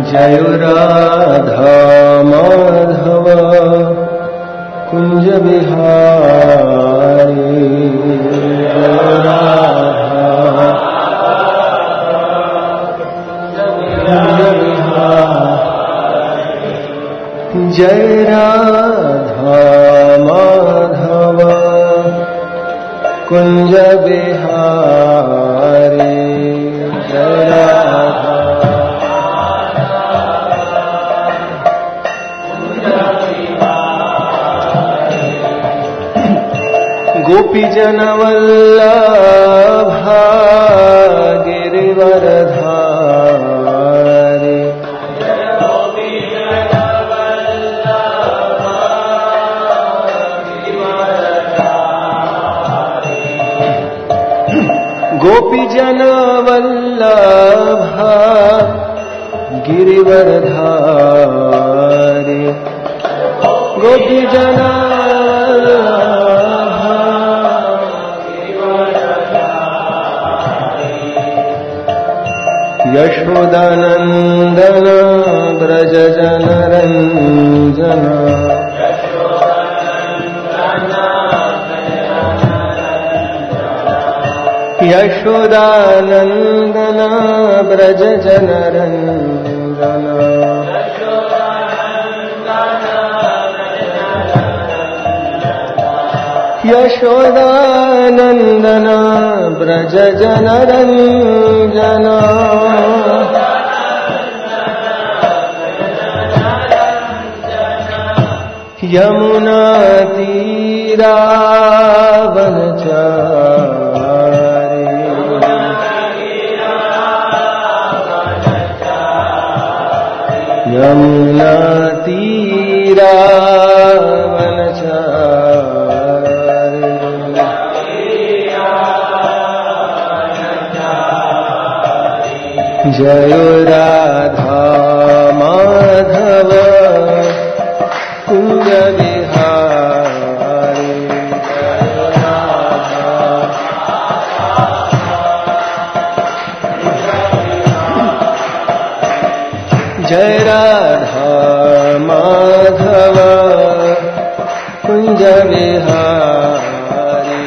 जय राधा माधव कुंज बिहारी। जय राधा माधव कुंज बिहारी। जय राधा गोपी जन वल्लभा गिरिवरधारी। गोपी जन वल्लभा गिरिवरधारी। गोपी जन यशोदानंदन ब्रज जनरंजन। यशोदानंदन ब्रज जनरंजन। यशोदानंदन ब्रज जनरंजन। यमुना तीरावनचारी। यमुना तीरावनचारी। जय राधा माधव कुंज बिहारी। जय राधा माधव कुंज बिहारी।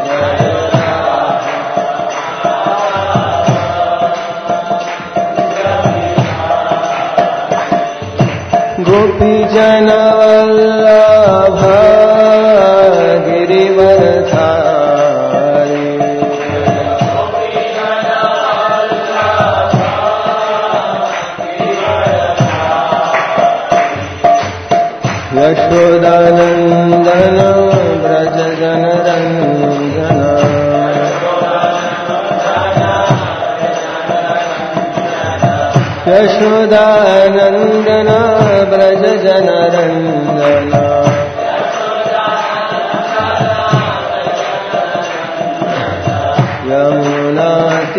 गोपी जन वल्लभा गिरिवरधारी। यशोदानंदन ब्रज जनरंजन। यशोदानंदन ब्रज जनरंजन। यमुना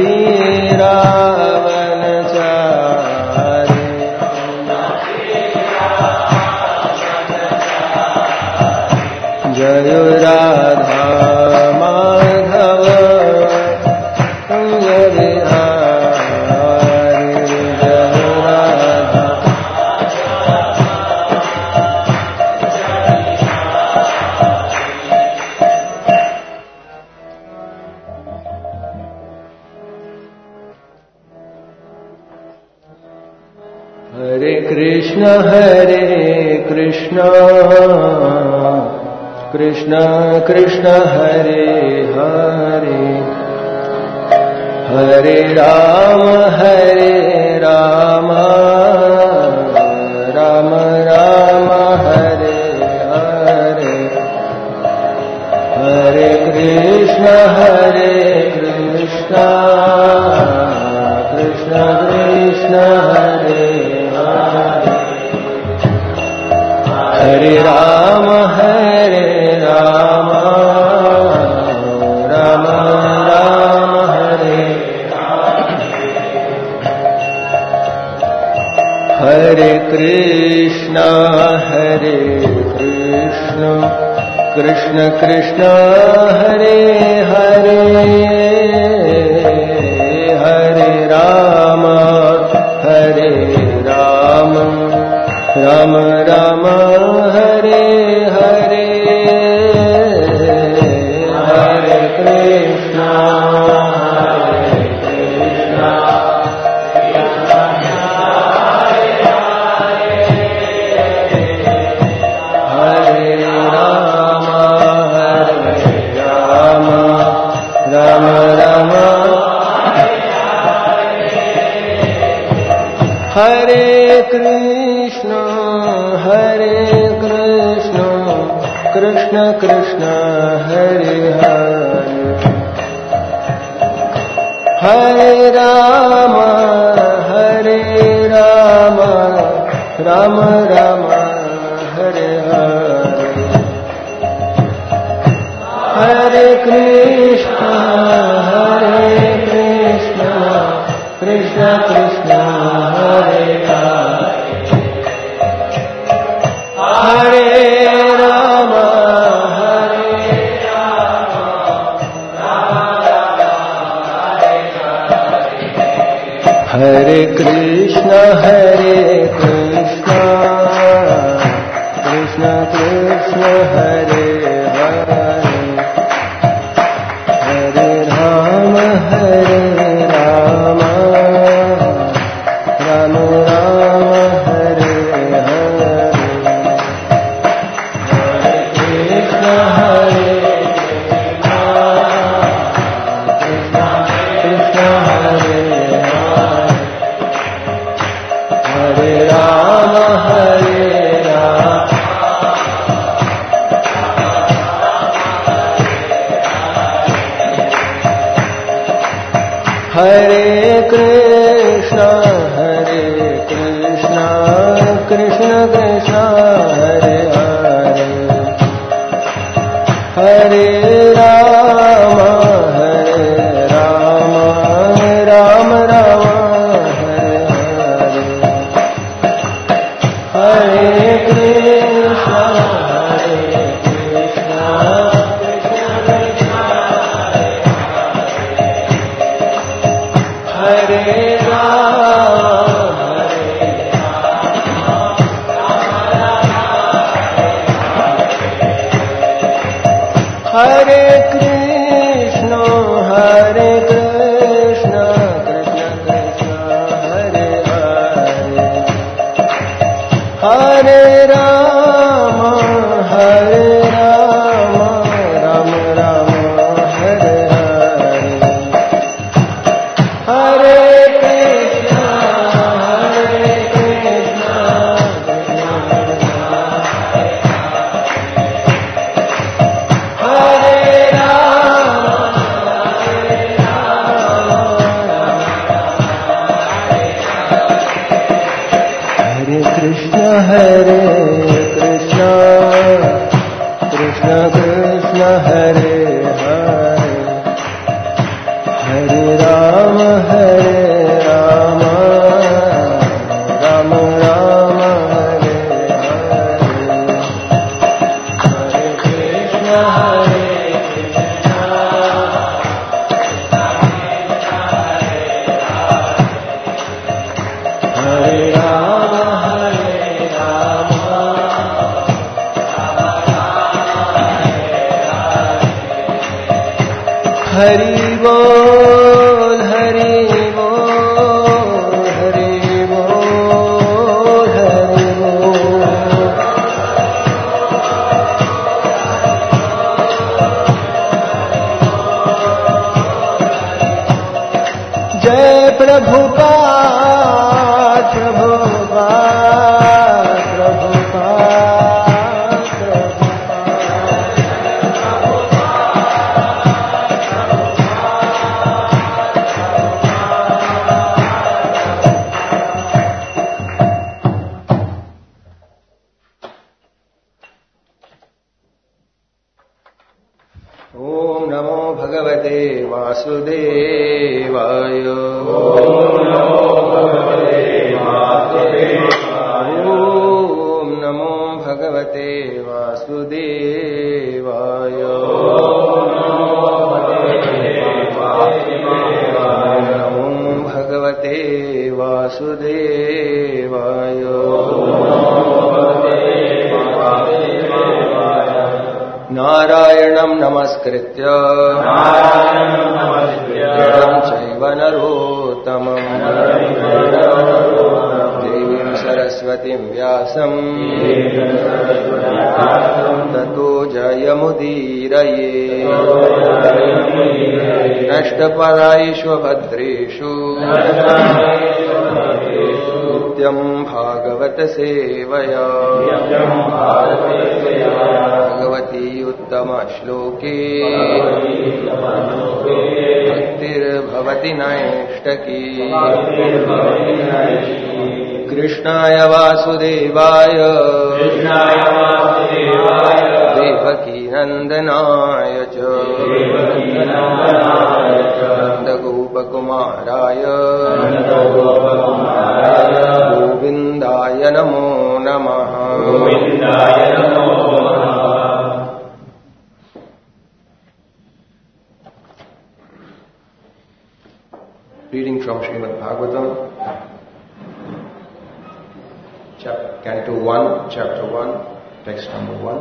तीरावनचारी। जय राधा माधव कुंज बिहारी। जय राधा। हरे कृष्ण कृष्ण कृष्ण हरे हरे। हरे राम राम राम हरे हरे। हरे कृष्ण कृष्ण कृष्ण हरे हरे। हरे राम राम राम हरे। हरे कृष्ण कृष्ण कृष्ण हरे हरे। हरे राम राम हरे हरे हरे कृष्णा हरे कृष्ण कृष्ण कृष्ण हरे हरे हरे राम राम राम हरे हरे हरे कृष्ण कृष्ण कृष्ण हरे हरे हरे राम हरे कृष्ण कृष्ण कृष्ण हरे हरे हरे राम राम राम हरे हरे हरे कृष्ण कृष्ण हरे हरे राम हरे कृष्ण कृष्ण कृष्ण हरे हरे हरे राम राम राम हरे हरे हरे कृष्ण हरे हरे कृष्ण कृष्ण कृष्ण हरे हरे हरे राम राम राम हरे हरे हरे कृष्ण हरे कृष्ण कृष्ण कृष्ण हरे हरे हरे राम राम राम हरे हरे हरे कृष्ण हरे राम हरि बोल हरि बोल हरि बोल हरि बोल जय प्रभुपाद ओम नमो भगवते वासुदेवाय। ओम नमो भगवते वासुदेवाय। नमो भगवते वासुदेवाय। नारायणं नमस्कृत्य नरं चैव नरोत्तमं देवीं सरस्वतीं व्यासं ततो जयमुदीरये नष्टपरायेषु भद्रेषु नित्यं भागवत सेवया भगवती उत्तम श्लोके भक्तिर्भवति नैष्टकी कृष्णाय वासुदेवाय देवकी नंदनाय च नन्दगोपकुमाराय गोविन्दाय नमो नमः। Reading from Srimad Bhagavatam, Canto 1, Chapter 1, Text number 1.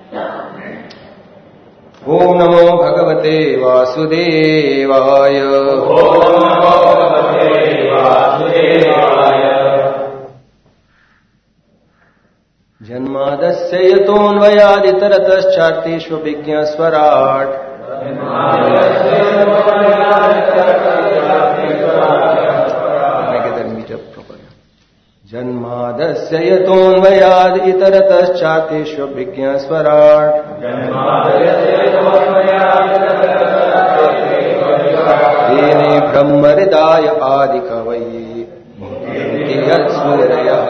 Om Namo Bhagavate Vasudevaya. Om Namo Bhagavate Vasudevaya. Janmadasya yatonvayaditarataschatteshva vigyaswarat. जन्मादस्य यतोऽन्वयाद् इतरतश्चातेष्व विज्ञस्वराट् तेने ब्रह्महृदाय आदिकवये मुह्यन्ति यत्सूरयः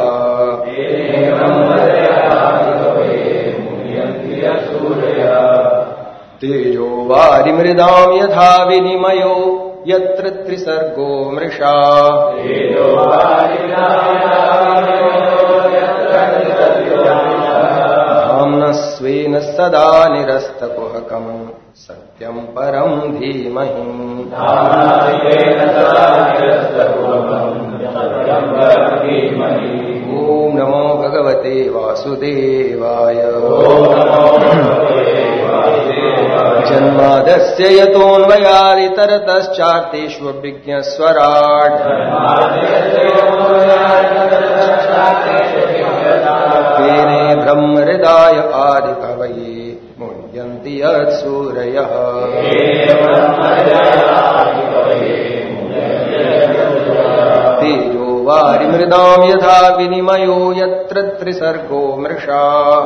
तेजो वारिमृदां यथा विनिमयो यत्र त्रिसर्गो मृषा धाम्ना स्वेन सदा निरस्तकुहकम् सत्यं परं धीमहि। ॐ नमो भगवते वासुदेवाय। जन्मादस्य यतोऽन्वयादितरतश्चार्तेष्व विज्ञस्वराट् तेने ब्रह्महृदाय आदिकवये मुह्यन्ति यत्सूरयः तेजो वारिमृदां यथा विनिमयो यत्र त्रिसर्गो मृषा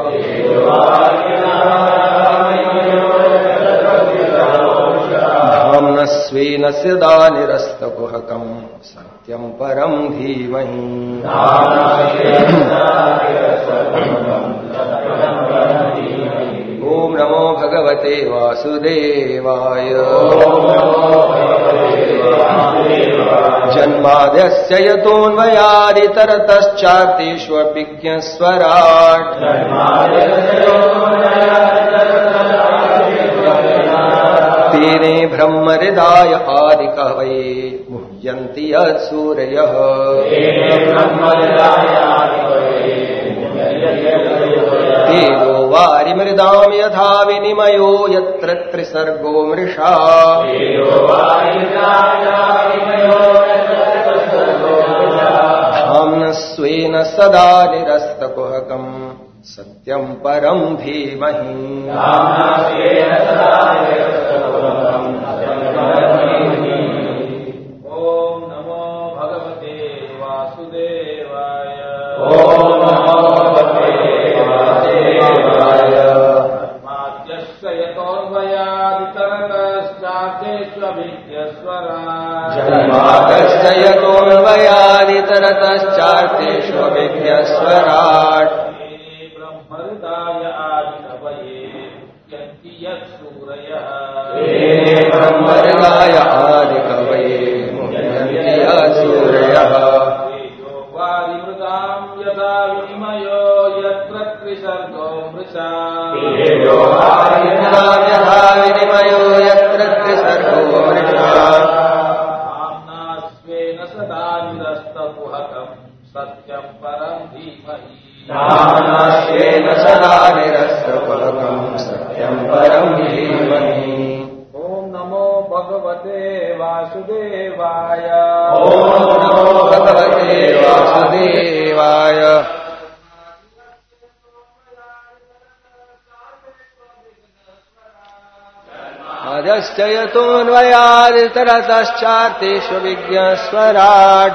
धाम्ना स्वेन सदा निरस्तकुहकम् सत्यं परं धीमहि। ॐ नमो भगवते वासुदेवाय। जन्माद्यस्य यतोऽन्वयादितरतश्चार्तेष्व विज्ञस्वराट् तेने ब्रह्महृदाय आदिकवये मुह्यन्ति यत्सूरयः तेजो वारिमृदां यथा विनिमयो यत्र त्रिसर्गो मृषा धाम्ना स्वेन सदा निरस्तकुहकम् सत्यं परं धीमहि। ओम नमो भगवते वासुदेवाय। ओम नमो भगवते वासुदेवाय। जन्माद्यस्य यतोऽन्वयादितरतश्चार्तेष्व विज्ञस्वराट् जन्माद्यस्य यतोऽन्वयादितरतश्चार्तेष्व विज्ञस्वराट् ब्रह्महृदाय आदिकवये मुह्यन्ति यत्सूरयः ब्रह्महृदाय आदिकवये मुह्यन्ति यत्सूरयः तेजो वारिमृदां यथा विनिमयो यत्र त्रिसर्गो मृषा तेजो वारिमृदां यथा विनिमयो यत्र त्रिसर्गो मृषा धाम्ना स्वेन सदा निरस्तकुहकम् सत्यं परं धीमहि। धाम्ना स्वेन सदा निरस्तकुहकम् सत्यं परं धीमहि। भगवते वासुदेवाय भगवते वासुदेवाय आदश्च यतोऽन्वयादितरतश्चार्तेषु विज्ञस्वराट्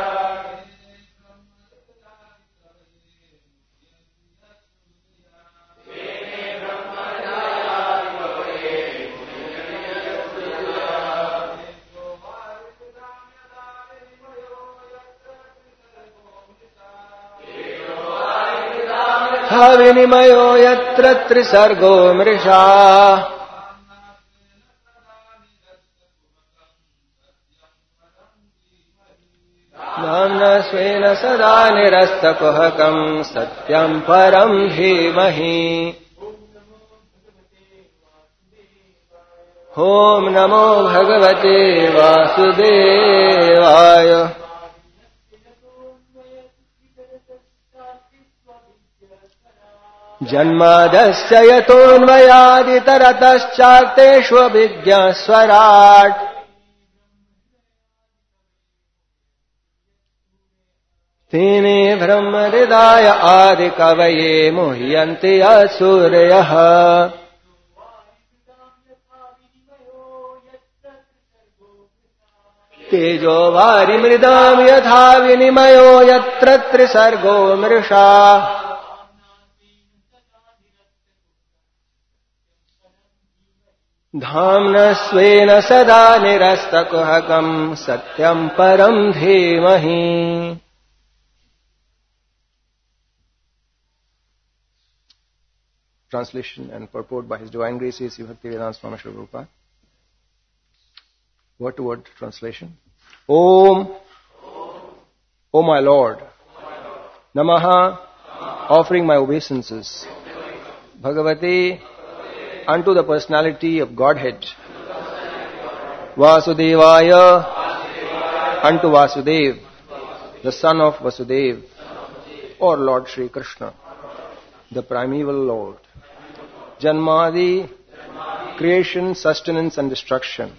विनिमयो यत्र त्रिसर्गो मृषा नाम्ना स्वेन सदा निरस्तकुहकम् सत्यम् परम् धीमहि ॐ नमो भगवते वासुदेवाय जन्मादस्य यतोऽन्वयादितरतश्चार्तेष्वभिज्ञस्वराट् तेने ब्रह्महृदाय आदिकवये मुह्यन्ति असुरयः तेजो वारिमृदाम् यथा विनिमयो यत्र त्रिसर्गो मृषा धाम्ना स्वेन सदा निरस्तकुहकम् सत्यम् परम् धीमहि Translation and purport by His Divine Grace A.C. Bhaktivedanta Swami Srila Prabhupada. Word to word translation. Om, O my Lord, Namaha, offering my obeisances, Bhagavate, unto the personality of Godhead, Vasudevaya, unto Vasudev, the son of Vasudev, or Lord Shri Krishna, the primeval Lord. Janmadi, creation, sustenance and destruction.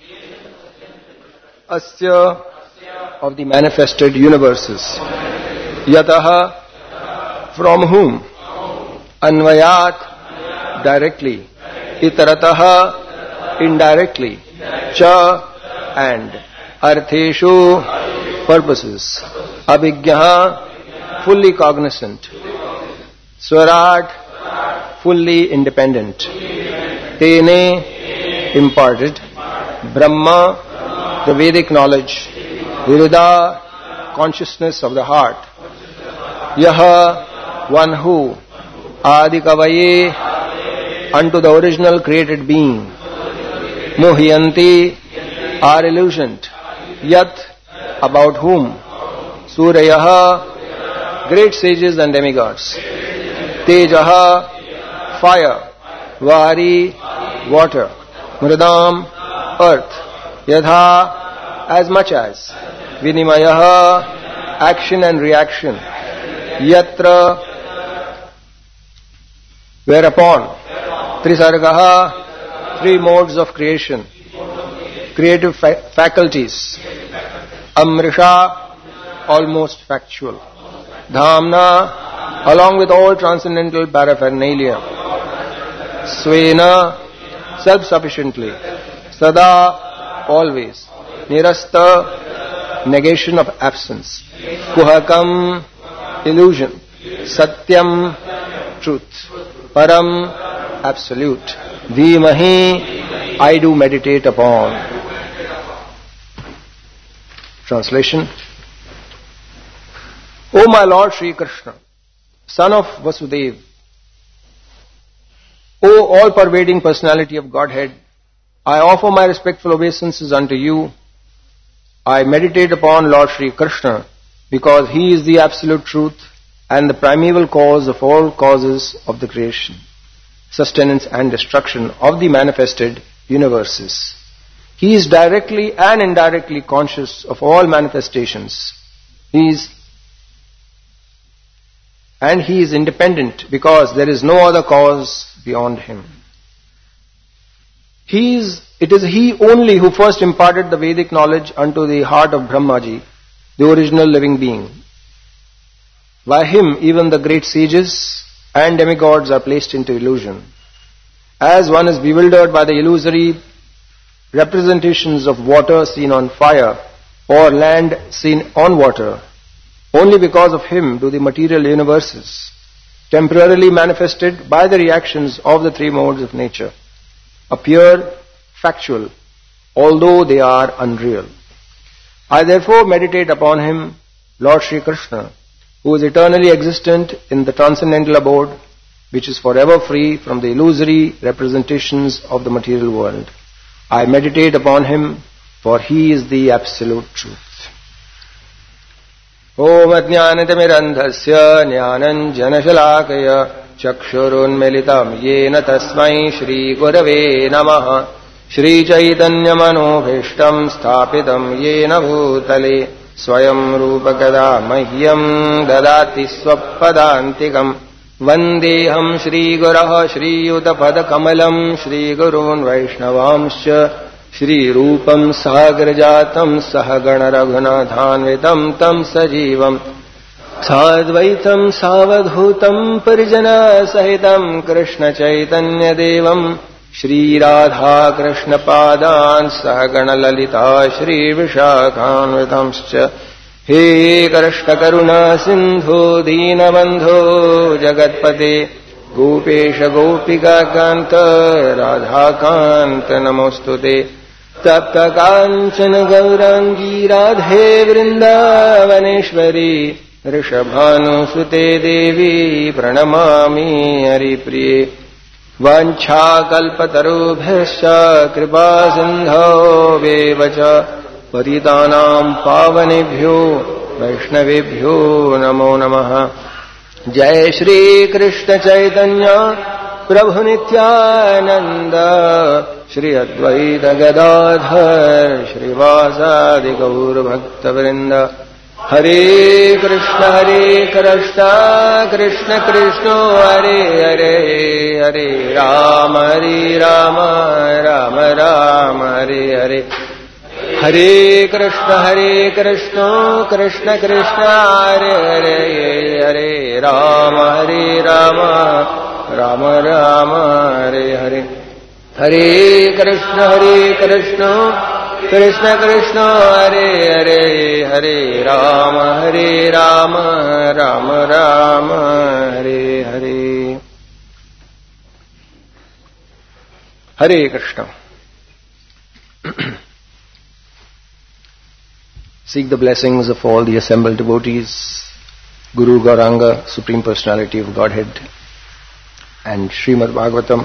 Asya, of the manifested universes. Yataha, from whom? Anvayat, directly. Itarataha, indirectly. Cha, and. Artheshu, purposes. Abhigyaha, fully cognizant. Swarat, fully independent. Tene, imparted. Brahma, the Vedic knowledge. Hridaya, consciousness of the heart. Yaha, one who. Adikavaye, unto the original created being. Muhyanti, are illusioned. Yat, about whom. Surayaha, great sages and demigods. Tejaha, fire. Vari, water. Mridam, earth. Yadha, as much as. Vinimayaha, action and reaction. Yatra, whereupon. Trisargaha, three modes of creation. Creative faculties. Amrisha, almost factual. Dhamna, along with all transcendental paraphernalia. Svena, self-sufficiently. Sada, always. Nirasta, negation of absence. Kuhakam, illusion. Satyam, truth. Param, absolute. Dhimahi, I do meditate upon. Translation. O my Lord Shri Krishna, son of Vasudeva, O all-pervading personality of Godhead, I offer my respectful obeisances unto you. I meditate upon Lord Shri Krishna because He is the absolute truth and the primeval cause of all causes of the creation, sustenance and destruction of the manifested universes. He is directly and indirectly conscious of all manifestations. He is independent because there is no other cause beyond Him. He is It is he only who first imparted the Vedic knowledge unto the heart of Brahmaji, the original living being. By him, even the great sages and demigods are placed into illusion. As one is bewildered by the illusory representations of water seen on fire or land seen on water, only because of him do the material universes, temporarily manifested by the reactions of the three modes of nature, appear factual, although they are unreal. I therefore meditate upon him, Lord Sri Krishna, who is eternally existent in the transcendental abode, which is forever free from the illusory representations of the material world. I meditate upon him, for he is the absolute truth. Om Ajnanatimirandhasya Jnananjanashalakaya Chakshurunmilitam Yena Tasmai Shri Gurave Namaha Shri Chaitanya Manobhishtam Sthapitam Yena Bhutale Swayam Rupakada Mahyam Dadati Swapadantikam Vandeham Shri Guraha Shri Yudapada Kamalam Shri Gurun Vaishnavamscha Shri Rupam Sagrajatam Sahagana Raghunathanvitam Tam Sajivam Sadvaitam Savadhutam Parijana Sahitam Krishna Chaitanya Devam Shri Radha Krishna Padan Sahagana Lalita Shri Vishakhanvitamscha He Krishna Karuna Sindhu Deenabandhu Jagatpate Gopesha Gopika Kanta Radha Kanta Namostute Tapta Kanchana Gaurangi Radhe Vrindavaneshwari Rishabhanu Sute Devi Pranamami Haripriye Vancha Kalpatarubhyascha Kripa Sindho Vevacha Patitanam Pavanebhyo Vaishnavebhyo Namo Namaha Jai Shri Krishna Chaitanya Prabhu Nityananda Shri Advaita Gadadhar Shri Vasadi Gaur Bhakta Vrinda Hare Krishna Krishna Krishna Hare Hare Hare Rama Rama Rama Hare Hare Hare Krishna Krishna Krishna Hare Hare Rama Rama Rama Hare Hare Hare Krishna Krishna Krishna Hare Hare Hare Rama Rama Rama Hare Hare Hare Krishna. Seek the blessings of all the assembled devotees, Guru Gauranga, Supreme Personality of Godhead, and Srimad Bhagavatam.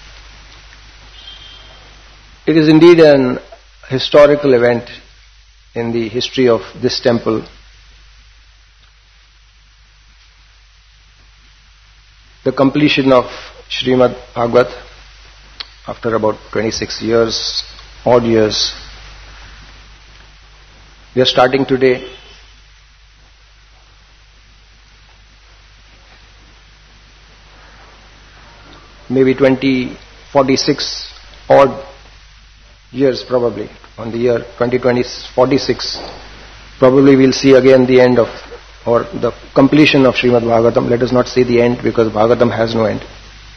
It is indeed an historical event in the history of this temple. The completion of Srimad Bhagavat after about 26 years, odd years. We are starting today. Maybe 2046 odd years probably. On the year 2046, probably we'll see again the end of, or the completion of Srimad Bhagavatam. Let us not say the end, because Bhagavatam has no end.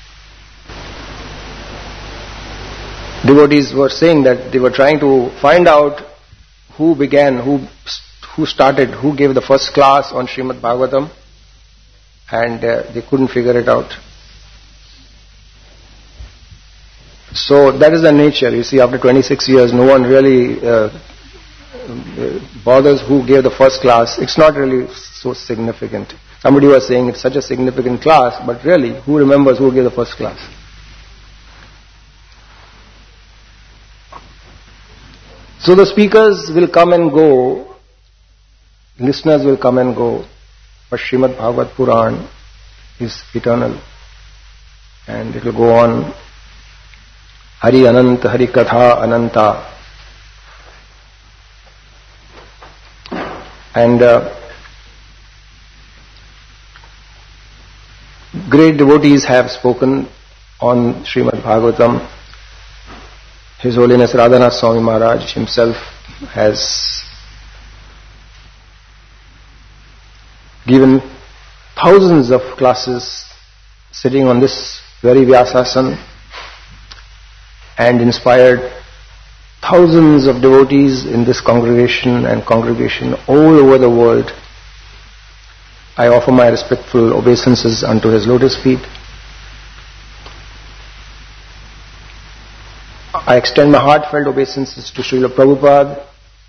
Devotees were saying that they were trying to find out who began, who started, who gave the first class on Srimad Bhagavatam, and they couldn't figure it out. So that is the nature. You see, after 26 years, no one really bothers who gave the first class. It's not really so significant. Somebody was saying it's such a significant class, but really, who remembers who gave the first class? So the speakers will come and go, listeners will come and go, but Srimad Bhagavat Puran is eternal, and it will go on. Hari Ananta, Hari Katha Ananta. And great devotees have spoken on Srimad Bhagavatam. His Holiness Radhanath Swami Maharaj himself has given thousands of classes sitting on this very Vyasasana and inspired thousands of devotees in this congregation and congregation all over the world. I offer my respectful obeisances unto his lotus feet. I extend my heartfelt obeisances to Srila Prabhupada,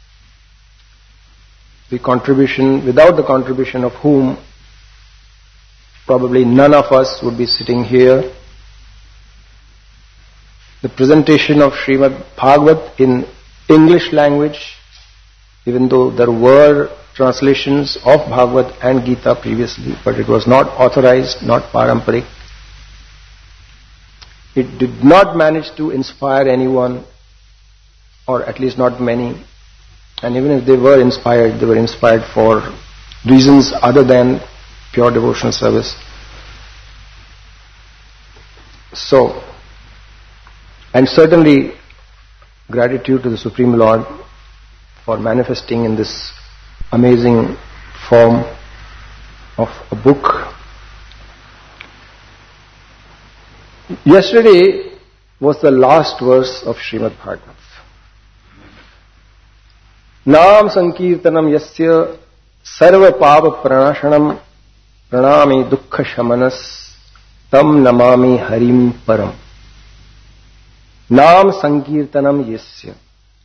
without the contribution of whom probably none of us would be sitting here. The presentation of Srimad Bhagavat in English language, even though there were translations of Bhagavat and Gita previously, but it was not authorized, not paramparic. It did not manage to inspire anyone, or at least not many. And even if they were inspired for reasons other than pure devotional service. So, and certainly gratitude to the Supreme Lord for manifesting in this amazing form of a book. Yesterday was the last verse of Srimad Bhagavat. Nam sankirtanam yasya sarva pava pranashanam pranami dukkha shamanas tam namami harim param. Nam sankirtanam yasya.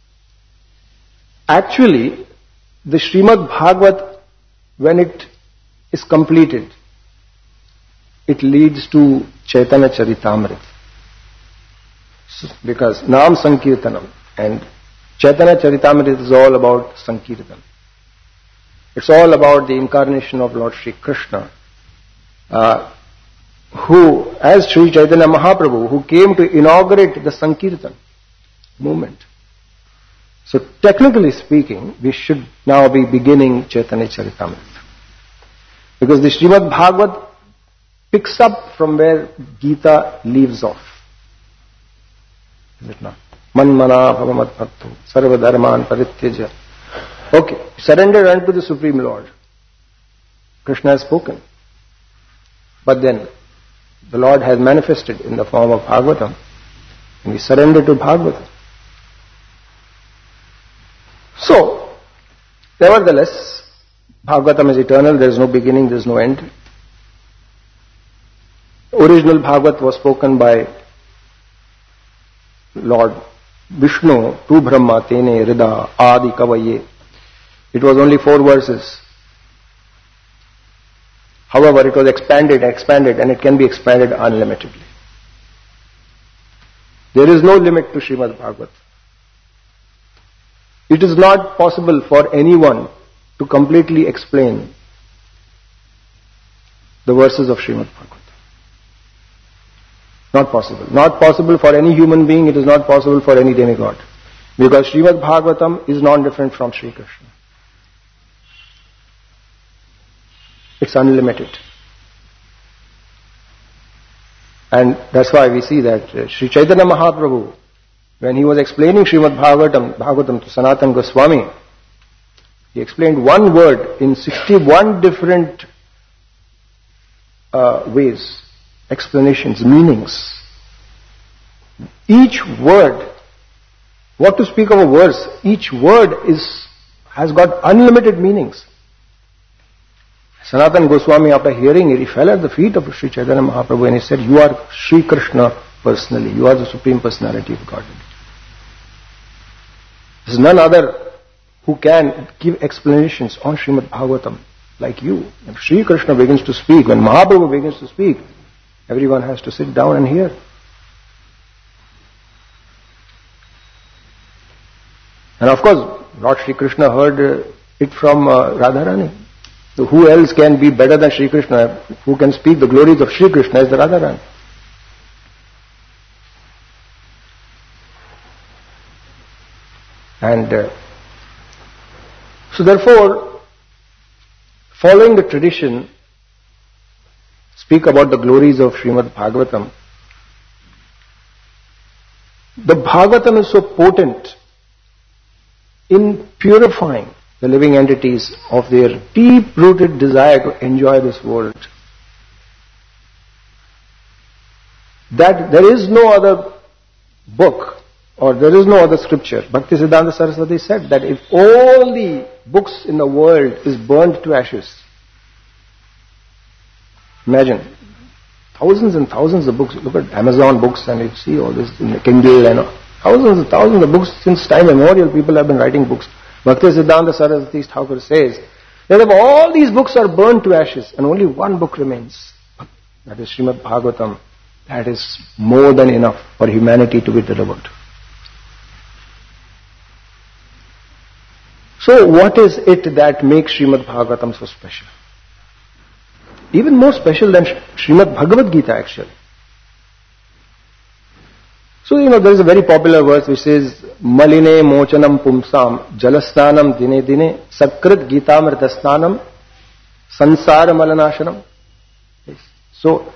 Actually, the Srimad Bhagavat, when it is completed, it leads to Chaitanya Charitamrita. Because Nam Sankirtanam, and Chaitanya Charitamrita is all about Sankirtan. It's all about the incarnation of Lord Sri Krishna, who, as Sri Chaitanya Mahaprabhu, who came to inaugurate the Sankirtan movement. So technically speaking, we should now be beginning Chaitanya Charitamrita. Because the Srimad Bhagavat picks up from where Gita leaves off. Is it not? Manmana bhavamat bhakto sarva dharman parityaja. Okay, surrender unto the Supreme Lord. Krishna has spoken. But then, the Lord has manifested in the form of Bhagavatam. And we surrender to Bhagavatam. So, nevertheless, Bhagavatam is eternal, there is no beginning, there is no end. Original Bhagavat was spoken by Lord Vishnu to Brahma Tene Rida Adi Kavaye. It was only 4 verses. However, it was expanded, and it can be expanded unlimitedly. There is no limit to Srimad Bhagavat. It is not possible for anyone to completely explain the verses of Srimad Bhagavat. Not possible. Not possible for any human being, it is not possible for any demigod. Because Srimad Bhagavatam is non-different from Sri Krishna. It's unlimited. And that's why we see that Sri Chaitanya Mahaprabhu, when he was explaining Srimad Bhagavatam to Sanatana Goswami, he explained one word in 61 different ways, explanations, meanings. Each word, what to speak of a verse, each word has got unlimited meanings. Sanatana Goswami, after hearing it, he fell at the feet of Sri Chaitanya Mahaprabhu and he said, "You are Sri Krishna personally. You are the Supreme Personality of Godhead. There is none other who can give explanations on Srimad Bhagavatam like you." When Sri Krishna begins to speak, when Mahaprabhu begins to speak, everyone has to sit down and hear. And of course, Lord Sri Krishna heard it from Radharani. So who else can be better than Sri Krishna? Who can speak the glories of Sri Krishna is the Radharani. And so therefore, following the tradition, speak about the glories of Srimad Bhagavatam. The Bhagavatam is so potent in purifying the living entities of their deep-rooted desire to enjoy this world, that there is no other book or there is no other scripture. Bhaktisiddhanta Saraswati said that if all the books in the world is burnt to ashes, imagine, thousands and thousands of books. Look at Amazon books and you see all this in the Kindle and thousands and thousands of books. Since time immemorial, people have been writing books. Bhaktisiddhanta Saraswati Thakur says that if all these books are burnt to ashes and only one book remains, that is Srimad Bhagavatam, that is more than enough for humanity to be delivered. So what is it that makes Srimad Bhagavatam so special? Even more special than Srimad Bhagavad Gita actually. So there is a very popular verse which says, Maline mochanam pumsam jalasnanam dine dine sakrit gitamritasnanam sansara malanashanam. So,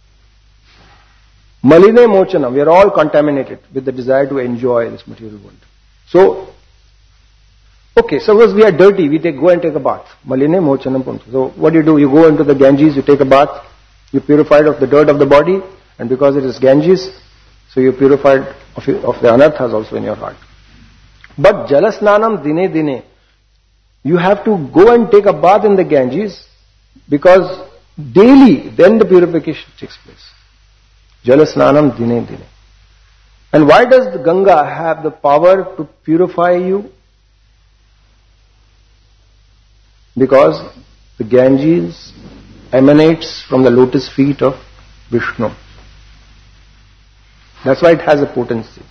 Maline mochanam, we are all contaminated with the desire to enjoy this material world. So, okay, suppose we are dirty, we go and take a bath. Maline mochanam pumsam. So what do? You go into the Ganges, you take a bath, you purified of the dirt of the body, and because it is Ganges, so you purified of the anarthas also in your heart. But jalasnanam dine dine, you have to go and take a bath in the Ganges because daily then the purification takes place. Jalasnanam dine dine. And why does the Ganga have the power to purify you? Because the Ganges emanates from the lotus feet of Vishnu. That's why it has a potency.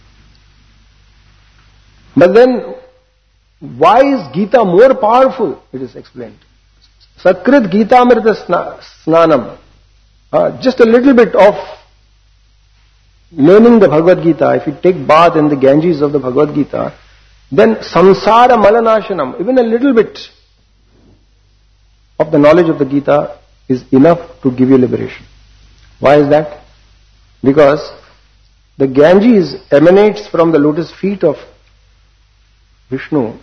But then, why is Gita more powerful? It is explained. Sakrit Gitamrita Snanam. Just a little bit of learning the Bhagavad Gita, if you take bath in the Ganges of the Bhagavad Gita, then samsara malanashanam, even a little bit of the knowledge of the Gita is enough to give you liberation. Why is that? Because the Ganges emanates from the lotus feet of Vishnu,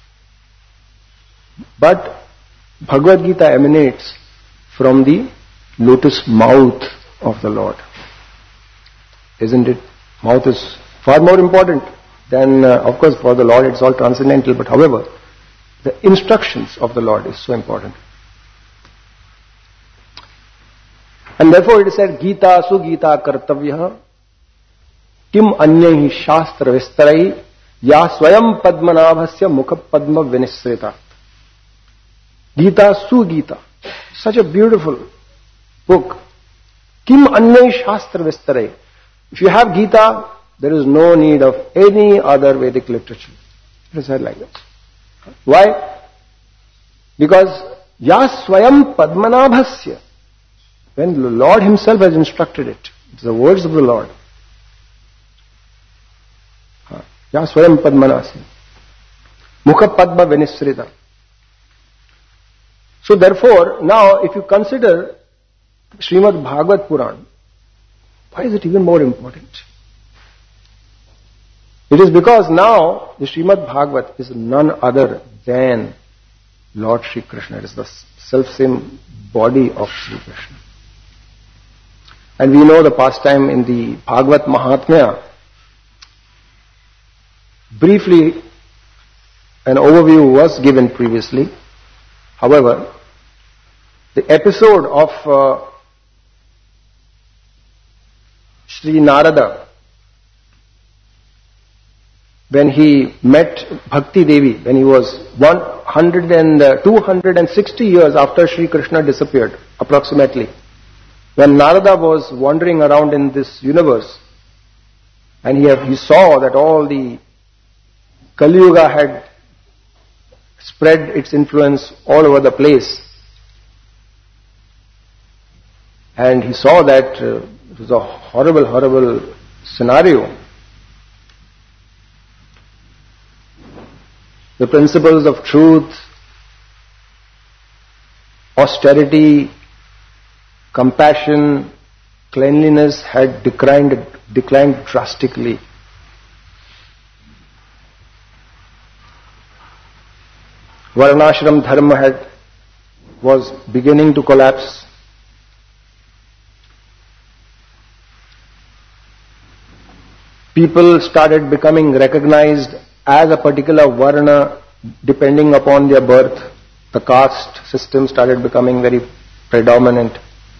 but Bhagavad Gita emanates from the lotus mouth of the Lord. Isn't it? Mouth is far more important than, of course, for the Lord it's all transcendental, but however, the instructions of the Lord is so important. And therefore it is said, Gita su Gita kartavya kim anyahi shastra vistarai ya swayam padmanabhasya mukha padma vinisrita. Gita su Gita. Such a beautiful book. Kim anyahi shastra vistarai. If you have Gita, there is no need of any other Vedic literature. It is said like this. Why? Because ya swayam padmanabhasya. When the Lord Himself has instructed it, it's the words of the Lord. Ya swayam padmanasya. Mukha padma vinisrita. So therefore, now if you consider Srimad Bhagavad Puran, why is it even more important? It is because now the Srimad Bhagavat is none other than Lord Shri Krishna. It is the self-same body of Shri Krishna. And we know the pastime in the Bhagavat Mahatmya. Briefly, an overview was given previously. However, the episode of Sri Narada, when he met Bhakti Devi, when he was 260 years after Sri Krishna disappeared, approximately, when Narada was wandering around in this universe, and he saw that all the Kali Yuga had spread its influence all over the place, and he saw that it was a horrible, horrible scenario. The principles of truth, austerity, compassion, cleanliness had declined drastically Varnashram dharma was beginning to collapse. People started becoming recognized as a particular varna depending upon their birth. The caste system started becoming very predominant.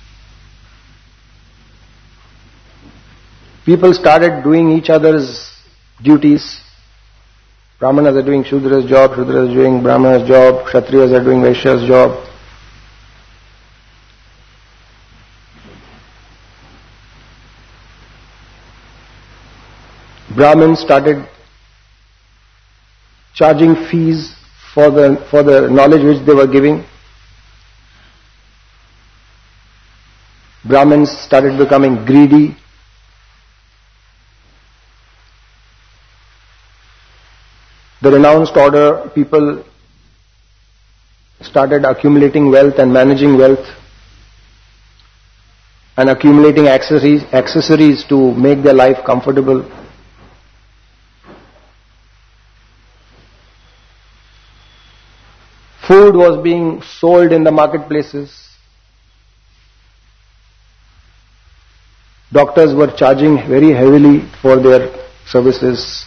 People started doing each other's duties. Brahmanas are doing Shudra's job, Shudras are doing Brahmana's job, Kshatriyas are doing Vaishya's job. Brahmins started charging fees for the knowledge which they were giving. Brahmins started becoming greedy. The renounced order people started accumulating wealth and managing wealth and accumulating accessories to make their life comfortable. Food was being sold in the marketplaces. Doctors were charging very heavily for their services.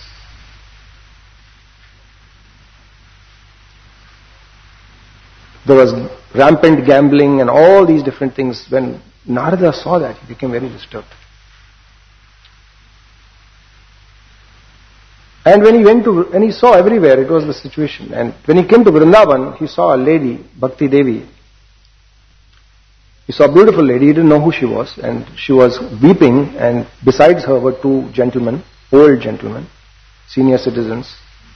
There was rampant gambling and all these different things. When Narada saw that, he became very disturbed. And when he saw everywhere, it was the situation. And when he came to Vrindavan, he saw a lady, Bhakti Devi. He saw a beautiful lady, he didn't know who she was, and she was weeping, and besides her were two gentlemen, old gentlemen, senior citizens.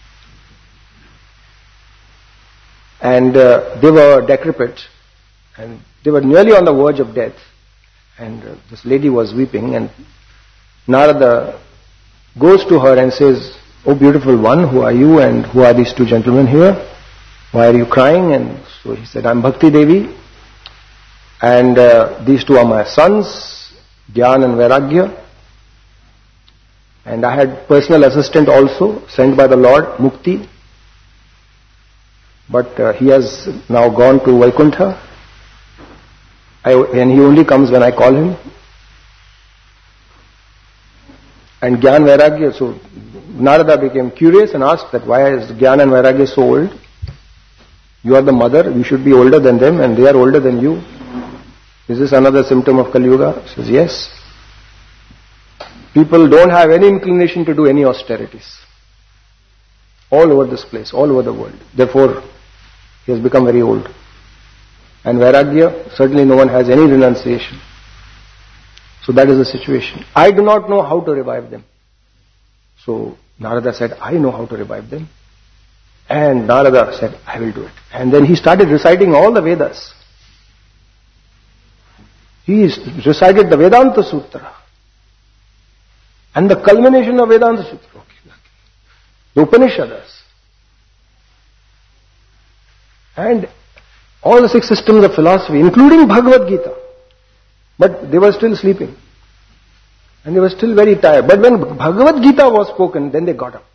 And they were decrepit, and they were nearly on the verge of death. And this lady was weeping, and Narada goes to her and says, "Oh beautiful one, who are you and who are these two gentlemen here? Why are you crying?" And so he said, "I'm Bhakti Devi, and these two are my sons, Gyan and Vairagya. And I had personal assistant also, sent by the Lord, Mukti. But he has now gone to Vaikuntha, and he only comes when I call him. And Gyan Vairagya," so Narada became curious and asked that why is Gyan and Vairagya so old? You are the mother, you should be older than them, and they are older than you. Is this another symptom of Kali Yuga? He says, yes. People don't have any inclination to do any austerities. All over this place, all over the world. Therefore, he has become very old. And Vairagya, certainly no one has any renunciation. So that is the situation. I do not know how to revive them. So Narada said, I know how to revive them. And Narada said, I will do it. And then he started reciting all the Vedas. He recited the Vedanta Sutra. And the culmination of Vedanta Sutra, the Upanishads. And all the 6 systems of philosophy, including Bhagavad Gita. But they were still sleeping. And they were still very tired. But when Bhagavad Gita was spoken, then they got up.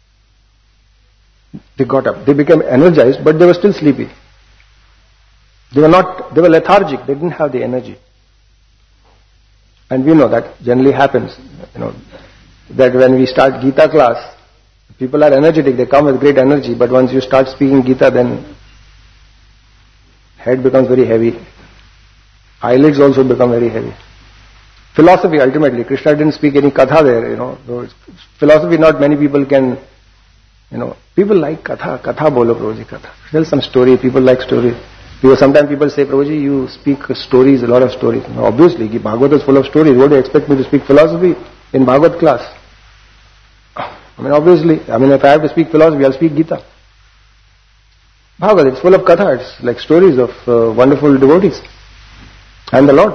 They got up. They became energized, but they were still sleepy. They were lethargic. They didn't have the energy. And we know that generally happens, that when we start Gita class, people are energetic, they come with great energy, but once you start speaking Gita, then head becomes very heavy. Eyelids also become very heavy. Philosophy, ultimately, Krishna didn't speak any katha there, Philosophy, not many people can, people like katha, katha bolo Prabhuji, katha. Tell some story, people like story. Because sometimes people say, Prabhuji, you speak stories, a lot of stories. Obviously, Bhagavad is full of stories. What do you expect me to speak philosophy in Bhagavad class? Obviously, if I have to speak philosophy, I'll speak Gita. Bhagavad, it's full of katha, it's like stories of wonderful devotees and the Lord.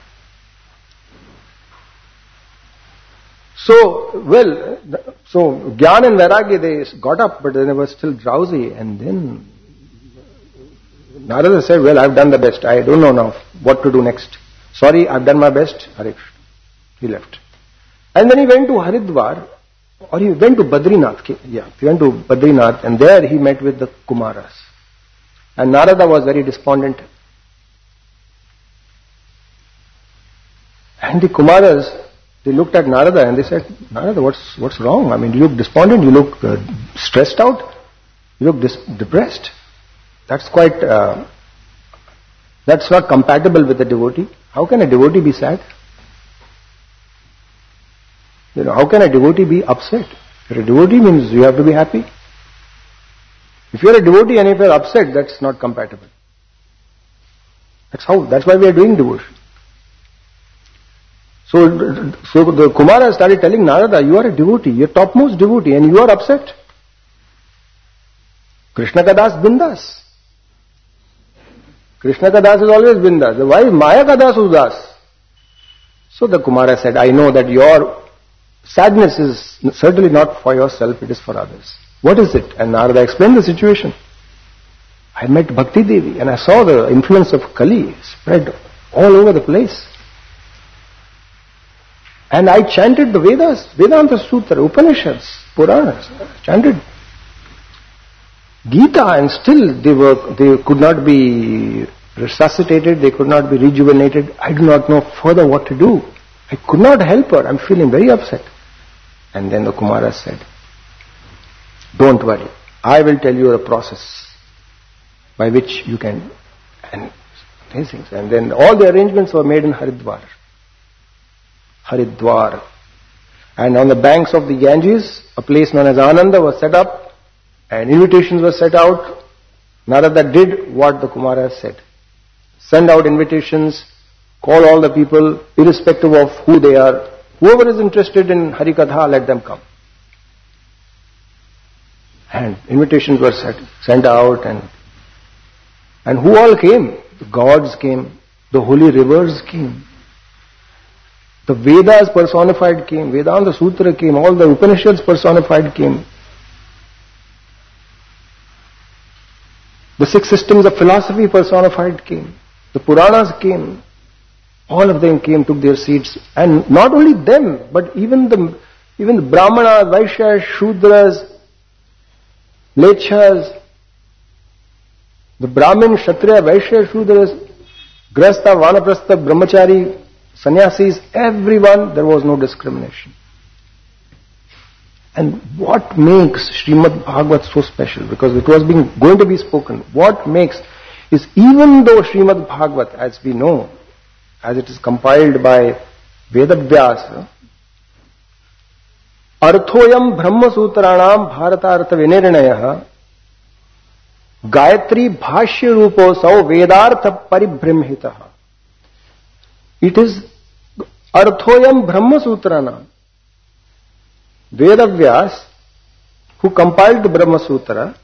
So Gyan and Vairagya, they got up, but they were still drowsy, and then Narada said, well, I've done the best. I don't know now what to do next. Sorry, I've done my best. He left. And then he went to Haridwar, or he went to Badrinath. He went to Badrinath, and there he met with the Kumaras. And Narada was very despondent. And the Kumaras, they looked at Narada and they said, Narada, what's wrong? I mean, you look despondent, you look stressed out, you look depressed. That's quite, that's not compatible with a devotee. How can a devotee be sad? How can a devotee be upset? If you're a devotee means you have to be happy. If you're a devotee and if you're upset, that's not compatible. That's why we are doing devotion. So the Kumara started telling Narada, you are a devotee, you're topmost devotee and you are upset. Krishna ka das bindas. Krishna ka das is always bindas. Why is Maya ka das udas? So the Kumara said, I know that your sadness is certainly not for yourself, it is for others. What is it? And Narada explained the situation. I met Bhakti Devi and I saw the influence of Kali spread all over the place. And I chanted the Vedas, Vedanta Sutra, Upanishads, Puranas, chanted Gita, and still they could not be resuscitated, they could not be rejuvenated. I do not know further what to do. I could not help her. I'm feeling very upset. And then the Kumara said, don't worry. I will tell you a process by which you can, and these things. And then all the arrangements were made in Haridwar. And on the banks of the Ganges, a place known as Ananda was set up, and invitations were set out. Narada did what the Kumara said. Send out invitations, call all the people, irrespective of who they are. Whoever is interested in Harikatha, let them come. And invitations were sent out, and who all came? The gods came, the holy rivers came, the Vedas personified came, Vedanta Sutra came, all the Upanishads personified came. The 6 systems of philosophy personified came. The Puranas came. All of them came, took their seats. And not only them, but even the Brahmanas, Vaishyas, Shudras, Lechas, the Brahmin, Kshatriya, Vaishya, Shudras, Grasta, Vanaprastha, Brahmachari, Sannyasis, everyone, there was no discrimination. And what makes Srimad Bhagavat so special? Because it was going to be spoken. What makes is, even though Srimad Bhagavat, as we know, as it is compiled by Vedavyasa, Arthoyam Brahma Sutranam Bharatartha Vinirnayah Gayatri Bhashya Ruposau Vedartha Paribrimhitah. It is Arthoyam Brahma Sutranam. Vedavyas, who compiled the Brahma Sutra,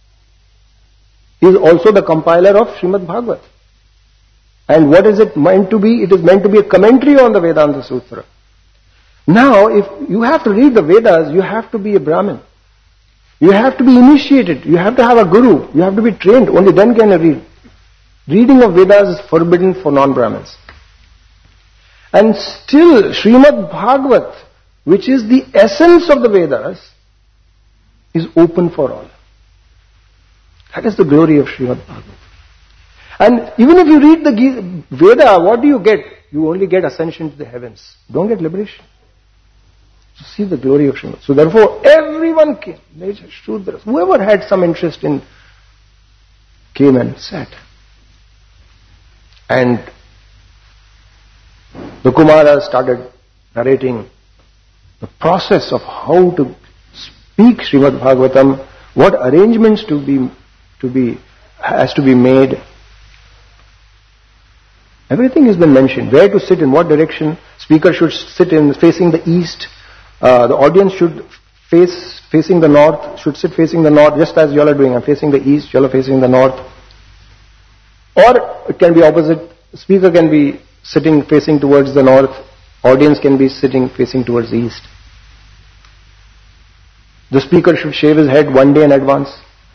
is also the compiler of Srimad Bhagavat. And what is it meant to be? It is meant to be a commentary on the Vedanta Sutra. Now, if you have to read the Vedas, you have to be a Brahmin. You have to be initiated. You have to have a guru. You have to be trained. Only then can you read. Reading of Vedas is forbidden for non-Brahmins. And still, Srimad Bhagavat, which is the essence of the Vedas, is open for all. That is the glory of Srimad Bhagavat. And even if you read the Veda, what do you get? You only get ascension to the heavens. Don't get liberation. So see the glory of Srimad. So therefore, everyone came. Shudras, whoever had some interest in, came and sat. And the Kumara started narrating the process of how to speak Srimad Bhagavatam, what arrangements has to be made. Everything has been mentioned. Where to sit, in what direction. Speaker should sit facing the east. The audience should facing the north, should sit facing the north, just as you all are doing. I'm facing the east, you all are facing the north. Or it can be opposite. Speaker can be sitting facing towards the north. Audience can be sitting facing towards the east. The speaker should shave his head one day in advance.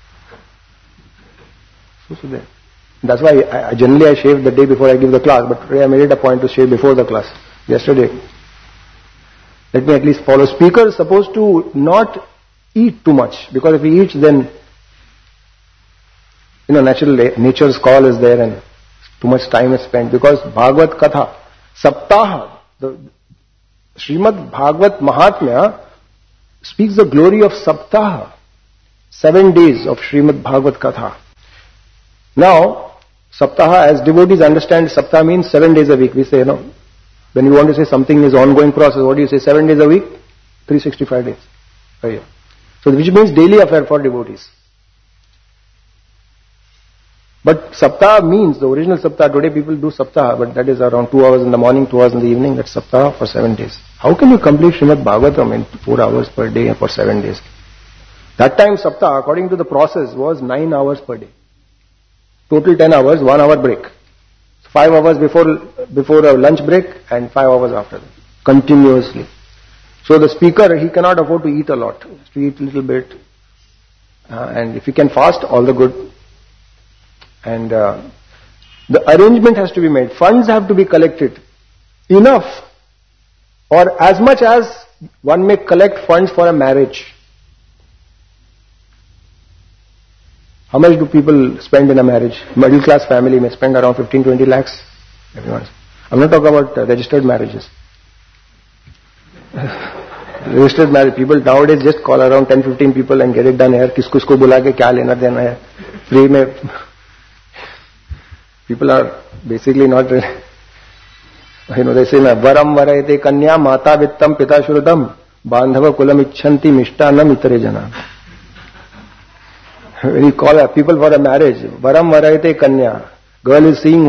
So there. That's why I generally shave the day before I give the class, but today I made it a point to shave before the class. Yesterday. Let me at least follow. Speaker is supposed to not eat too much, because if he eats, then nature's call is there and too much time is spent. Because Bhagavad Katha, Saptaha, the Srimad Bhagavad Mahatmya speaks the glory of Saptaha, 7 days of Srimad Bhagavad Katha. Now, Saptaha, as devotees understand, Saptaha means 7 days a week. We say, when you want to say something is ongoing process, what do you say? 7 days a week? 365 days a year. So, which means daily affair for devotees. But Saptaha means, the original Saptaha, today people do Saptaha, but that is around 2 hours in the morning, 2 hours in the evening, that's Saptaha for 7 days. How can you complete Srimad Bhagavatam in 4 hours per day for 7 days? That time Saptaha, according to the process, was 9 hours per day. Total 10 hours, 1 hour break. 5 hours before a lunch break and 5 hours after that. Continuously. So the speaker, he cannot afford to eat a lot. He has to eat a little bit. And if he can fast, all the good. And the arrangement has to be made. Funds have to be collected. Enough. Or as much as one may collect funds for a marriage. How much do people spend in a marriage? Middle class family may spend around 15-20 lakhs. Everyone. I'm not talking about registered marriages. Registered marriage, people nowadays just call around 10-15 people and get it done here. Kisko bula ke kya lena dena hai? Free mein. People are basically not, they say, varam varayate kanya mata vittam pita shrudam bandhava kulam icchanti mishtanam itare jana. When you call people for a marriage, varam varayate kanya, girl is seeing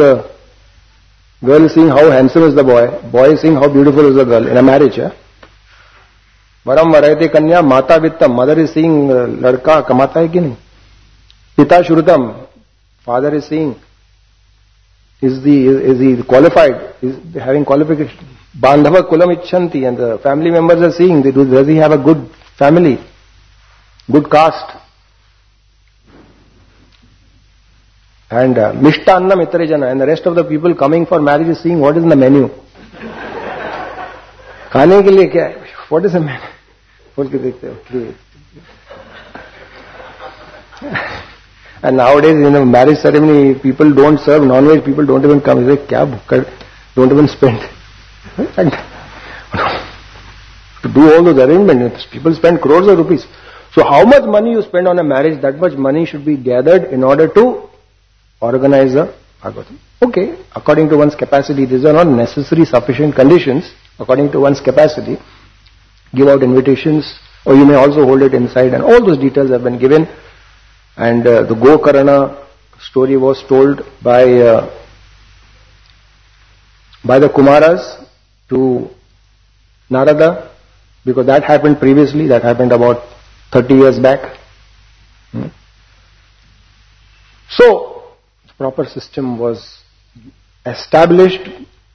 how handsome is the boy is seeing how beautiful is the girl in a marriage. Varam varayate kanya mata vittam, mother is seeing ladka kamata hai ki nahi. Pita shrudam, father is seeing, is he qualified, is having qualification. Bandhava kulam icchanti, and the family members are seeing, does he have a good family, good caste. And mishtannam itare jana, and the rest of the people coming for marriage is seeing what is in the menu. Khane ke liye kya hai? What is the menu? Khol ke dekhte ho. And nowadays in a marriage ceremony, people don't serve non-veg, people don't even come. They say, kya bhukkad, don't even spend. And to do all those arrangements, people spend crores of rupees. So how much money you spend on a marriage, that much money should be gathered in order to organize a Bhagavatam. Okay, according to one's capacity, these are not necessary sufficient conditions. According to one's capacity, give out invitations, or you may also hold it inside, and all those details have been given. And the Gokarna story was told by the Kumaras to Narada, because that happened previously, that happened about 30 years back. So, the proper system was established,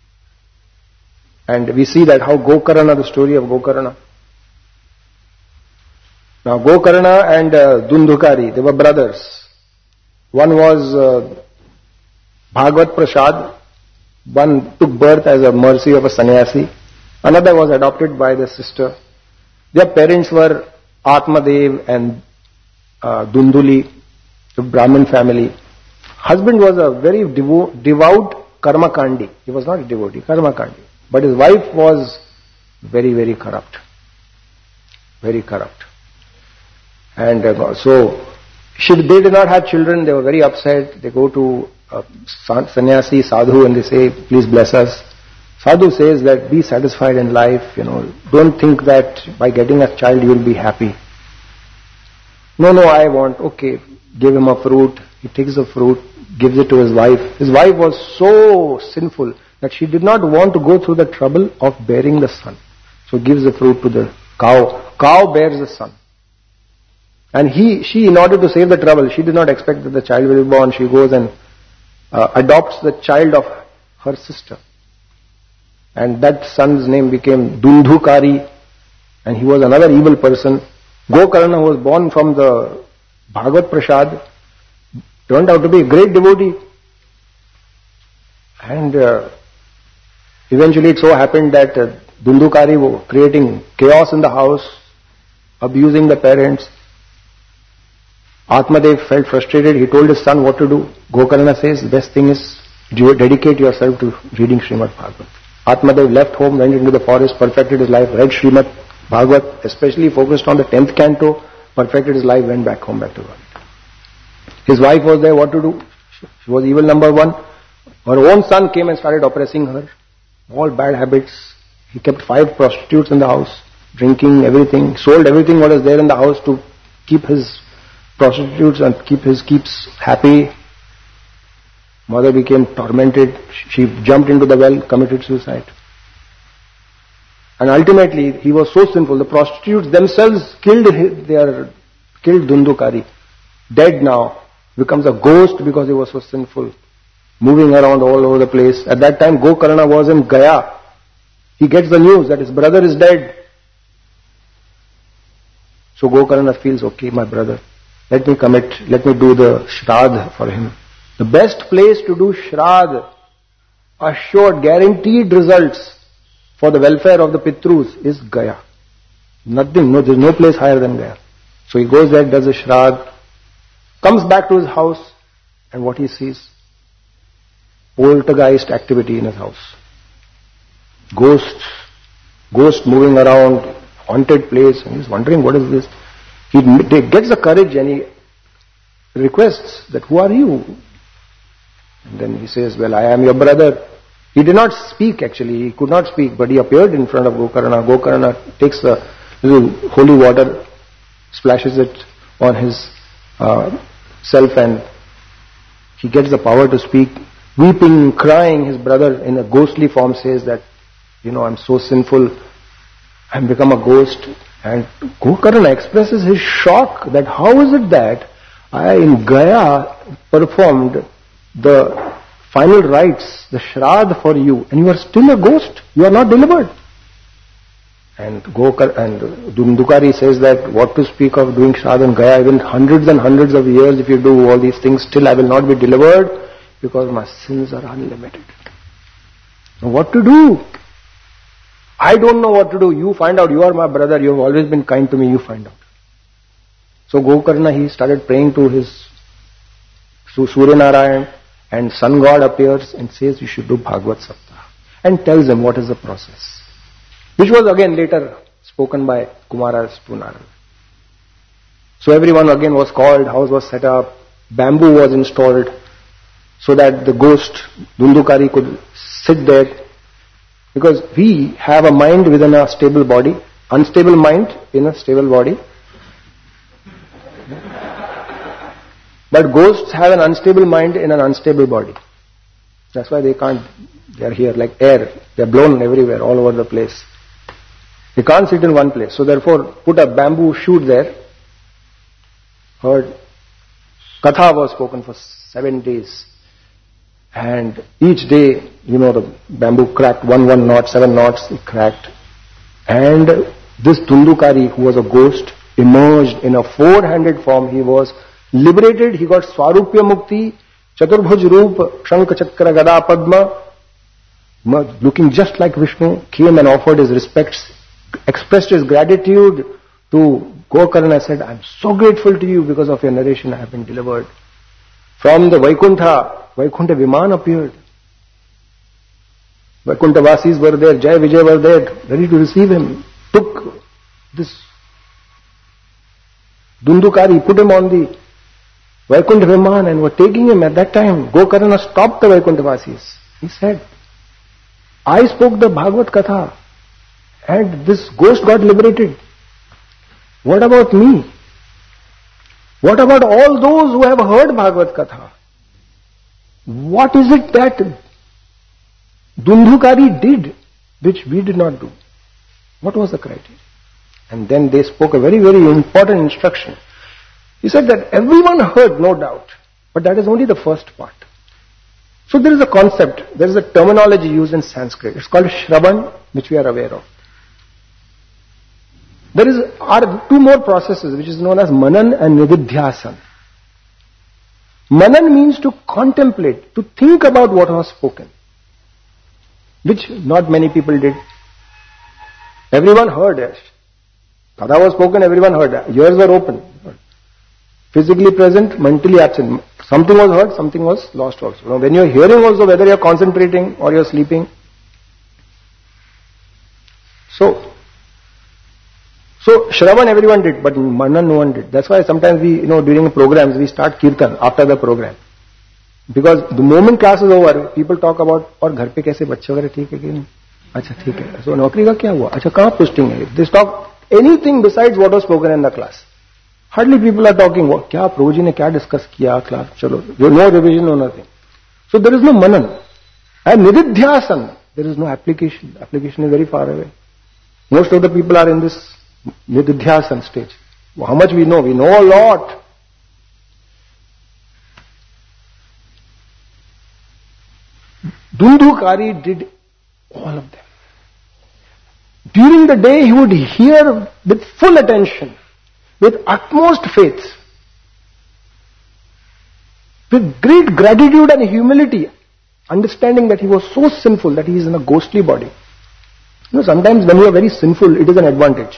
and we see that how Gokarna, the story of Gokarna. Now Gokarna and Dundhukari, they were brothers. One was Bhagavad Prasad, one took birth as a mercy of a sannyasi, another was adopted by the sister. Their parents were Atmadev and Dunduli, the Brahmin family. Husband was a very devout Karmakandi. He was not a devotee, Karmakandi. But his wife was very, very corrupt. Very corrupt. And so, they did not have children, they were very upset. They go to sannyasi, sadhu, and they say, please bless us. Sadhu says that be satisfied in life, don't think that by getting a child you will be happy. No, I want, okay, give him a fruit. He takes the fruit, gives it to his wife. His wife was so sinful that she did not want to go through the trouble of bearing the son. So gives the fruit to the cow. Cow bears the son. And she, in order to save the trouble, she did not expect that the child will be born. She goes and adopts the child of her sister. And that son's name became Dundhukari, and he was another evil person. Gokarna, who was born from the Bhagavad Prasad, turned out to be a great devotee. And eventually it so happened that Dundhukari was creating chaos in the house, abusing the parents. Atmadev felt frustrated. He told his son what to do. Gokarna says, the best thing is you dedicate yourself to reading Srimad Bhagavat. Atmadev left home, went into the forest, perfected his life, read Srimad Bhagavat, especially focused on the 10th canto, perfected his life, went back home, back to God. His wife was there, what to do? She was evil number one. Her own son came and started oppressing her. All bad habits. He kept 5 prostitutes in the house, drinking everything, sold everything what was there in the house to keep his prostitutes and keep his keeps happy. Mother became tormented. She jumped into the well, committed suicide. And ultimately, he was so sinful. The prostitutes themselves killed Dundukari. Dead now. Becomes a ghost because he was so sinful. Moving around all over the place. At that time, Gokarna was in Gaya. He gets the news that his brother is dead. So Gokarna feels, okay, my brother, let me do the Shraddha for him. The best place to do Shraddha, assured, guaranteed results for the welfare of the Pitrus is Gaya. There's no place higher than Gaya. So he goes there, does a Shraddha, comes back to his house, and what he sees? Poltergeist activity in his house. Ghosts moving around, haunted place, and he's wondering what is this. He gets the courage and he requests that, who are you? And then he says, well, I am your brother. He did not speak actually, he could not speak, but he appeared in front of Gokarna. Gokarna takes the little holy water, splashes it on his self, and he gets the power to speak. Weeping, crying, his brother in a ghostly form says that, I'm so sinful, I'm become a ghost. And Gokarna expresses his shock that how is it that I in Gaya performed the final rites, the Shraddha for you, and you are still a ghost, you are not delivered. And Dundukari says that what to speak of doing Shraddha in Gaya, even hundreds and hundreds of years if you do all these things, still I will not be delivered because my sins are unlimited. Now what to do? I don't know what to do. You find out. You are my brother. You have always been kind to me. You find out. So Gokarna, he started praying to his Surya Narayan, and sun god appears and says you should do Bhagavad Saptah, and tells him what is the process, which was again later spoken by Kumaras to Narada. So everyone again was called, house was set up, bamboo was installed so that the ghost Dundukari could sit there. Because we have a mind within a stable body, unstable mind in a stable body. But ghosts have an unstable mind in an unstable body. That's why they are here like air. They are blown everywhere, all over the place. They can't sit in one place. So therefore, put a bamboo shoot there. Heard Katha was spoken for 7 days. And each day, the bamboo cracked 1 knot, 7 knots, it cracked. And this Dundukari, who was a ghost, emerged in a 4-handed form. He was liberated. He got Swarupya Mukti, Chaturbhuj Roop, Shankha Chakra Gada Padma, looking just like Vishnu, came and offered his respects, expressed his gratitude to Gokarna, said, I am so grateful to you because of your narration I have been delivered. From the Vaikuntha Viman appeared. Vaikuntha Vasis were there, Jai Vijay were there, ready to receive him. Took this Dundukari, put him on the Vaikuntha Viman and were taking him. At that time, Gokarna stopped the Vaikuntha Vasis. He said, I spoke the Bhagavad Katha and this ghost got liberated. What about me? What about all those who have heard Bhagavad Katha? What is it that Dundukari did which we did not do? What was the criteria? And then they spoke a very, very important instruction. He said that everyone heard, no doubt, but that is only the first part. So there is a concept, there is a terminology used in Sanskrit. It's called Shravan, which we are aware of. There are 2 more processes which is known as Manan and Nididhyasan. Manan means to contemplate, to think about what was spoken, which not many people did. Everyone heard it. Katha was spoken, everyone heard it. Ears were open. Physically present, mentally absent. Something was heard, something was lost also. Now, when you are hearing also, whether you are concentrating or you are sleeping. So Shravan everyone did, but Manan no one did. That's why sometimes we, during programs, we start Kirtan after the program. Because the moment class is over, people talk about, और घर पे कैसे बच्चे वगैरह ठीक है कि नहीं? अच्छा ठीक है. So नौकरी का क्या हुआ? अच्छा कहाँ posting है? They talk anything besides what was spoken in the class. Hardly people are talking. क्या प्रभु जी ने क्या discuss किया class? चलो, no revision, no nothing. So there is no manan. And nididhyasan, there is no application. Application is very far away. Most of the people are in this nididhyasan stage. How much we know? We know a lot. Dundukari did all of them. During the day he would hear with full attention, with utmost faith, with great gratitude and humility, understanding that he was so sinful that he is in a ghostly body. Sometimes when you are very sinful, it is an advantage.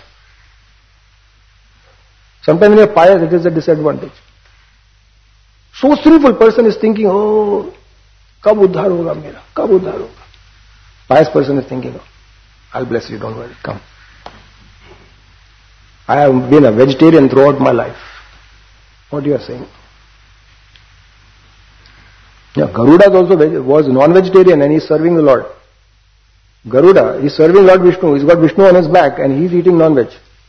Sometimes when you are pious, it is a disadvantage. So sinful person is thinking, oh, कब उद्धार होगा मेरा, कब उद्धार होगा. Pious person is thinking, oh, I'll bless you, don't worry, come. I have been a vegetarian throughout my life. What you are saying? Yeah, Garuda also was non-vegetarian and he is serving the Lord. Garuda is serving Lord Vishnu. He's got Vishnu on his back and he's eating non-veg.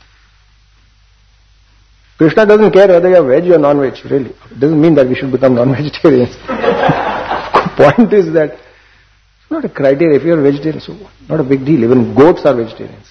Krishna doesn't care whether you are veg or non-veg, really. It doesn't mean that we should become non-vegetarians. Point is that it's not a criteria. If you are vegetarian, so what? Not a big deal. Even goats are vegetarians.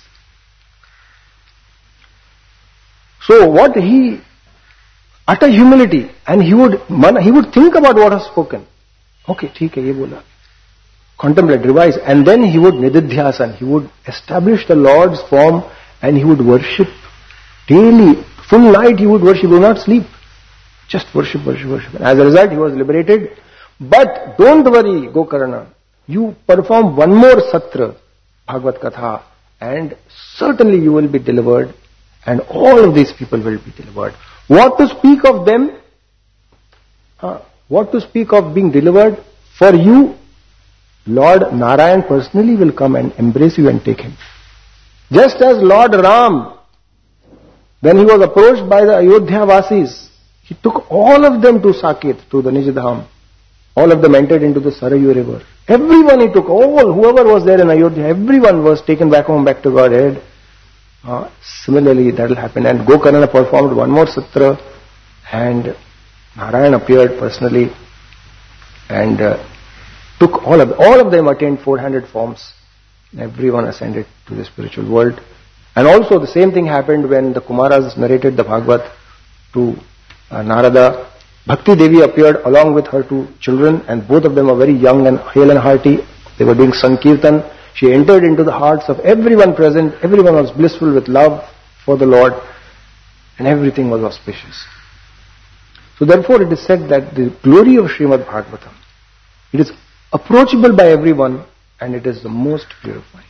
So what utter humility, and he would think about what was spoken. Okay, theek hai, ye bola. Contemplate, revise, and then he would nididhyasan. He would establish the Lord's form and he would worship daily. Full night he would worship, he would not sleep. Just worship, worship, worship. And as a result, he was liberated. But don't worry, Gokarna. You perform one more Satra, Bhagavad Katha, and certainly you will be delivered, and all of these people will be delivered. What to speak of them? What to speak of being delivered? For you, Lord Narayan personally will come and embrace you and take him. Just as Lord Ram, when he was approached by the Ayodhya Vasis, he took all of them to Saket, to the Nijadham. All of them entered into the Sarayu river. Everyone he took, whoever was there in Ayodhya, everyone was taken back home, back to Godhead. Similarly, that will happen. And Gokarna performed one more Satra, and Narayan appeared personally and took all of them attained 400 forms. Everyone ascended to the spiritual world. And also the same thing happened when the Kumaras narrated the Bhagavad to Narada. Bhakti Devi appeared along with her two children, and both of them were very young and hale and hearty. They were doing Sankirtan. She entered into the hearts of everyone present. Everyone was blissful with love for the Lord, and everything was auspicious. So therefore it is said that the glory of Srimad Bhagavatam, it is approachable by everyone, and it is the most purifying.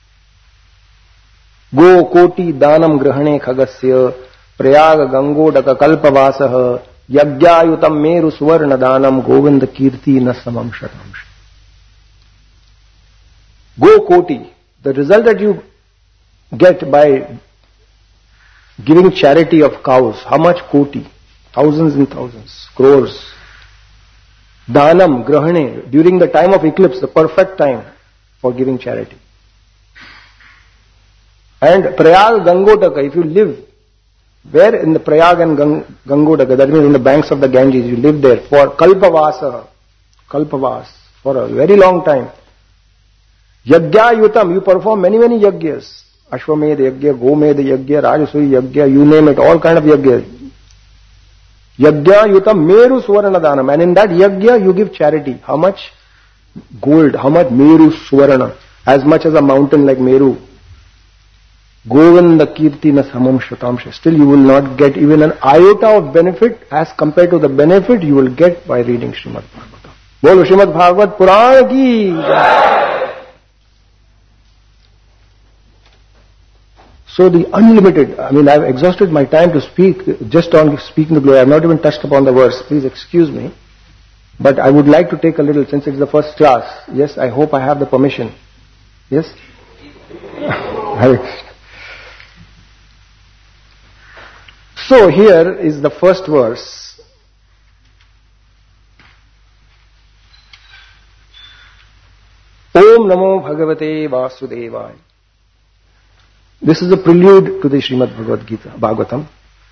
Go koti danam grahane khagasya prayag gangodaka kalpavasaha yagyayutam meru suvarna danam govinda kirti na samam shatam. Go koti, the result that you get by giving charity of cows, how much koti? Thousands and thousands, crores. Danam, grahane, during the time of eclipse, the perfect time for giving charity. And Prayag Gangodaka, if you live, where in the Prayag and Gangodaka, that means in the banks of the Ganges, you live there for Kalpavasa, for a very long time. Yagya Yutam, you perform many yagyas. Ashwamedha yagya, Gomedha yagya, Rajasuya yagya, you name it, all kind of yagyas. Yagya Yutam Meru Suvarna Danam, and in that yagya you give charity. How much? Gold. How much? Meru Suvarna. As much as a mountain like Meru. Govinda Kirti na samam shatamsha. Still you will not get even an iota of benefit as compared to the benefit you will get by reading Srimad Bhagavatam. Bolo Srimad Bhagavat Purana ki. So the unlimited, I've exhausted my time to speak just on speaking the glory. I have not even touched upon the verse. Please excuse me. But I would like to take a little, since it's the first class. Yes, I hope I have the permission. Yes? So here is the first verse. Om Namo Bhagavate Vasudevaya. This is a prelude to the Srimad Bhagavad Gita, Bhagavatam.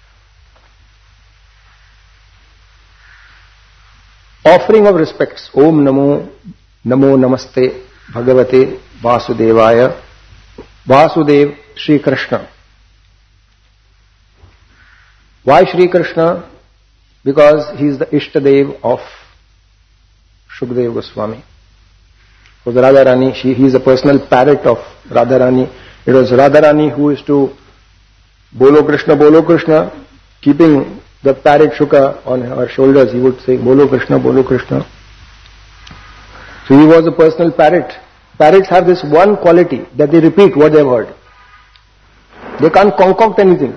Offering of respects. Om Namo Namaste Bhagavate Vasudevaya. Vasudev, Sri Krishna. Why Sri Krishna? Because he is the Ishtadev of Shukdev Goswami. For the Radharani, he is a personal parrot of Radharani. It was Radharani who used to Bolo Krishna, keeping the parrot Shuka on her shoulders. He would say Bolo Krishna, Bolo Krishna. So he was a personal parrot. Parrots have this one quality, that they repeat what they have heard. They can't concoct anything.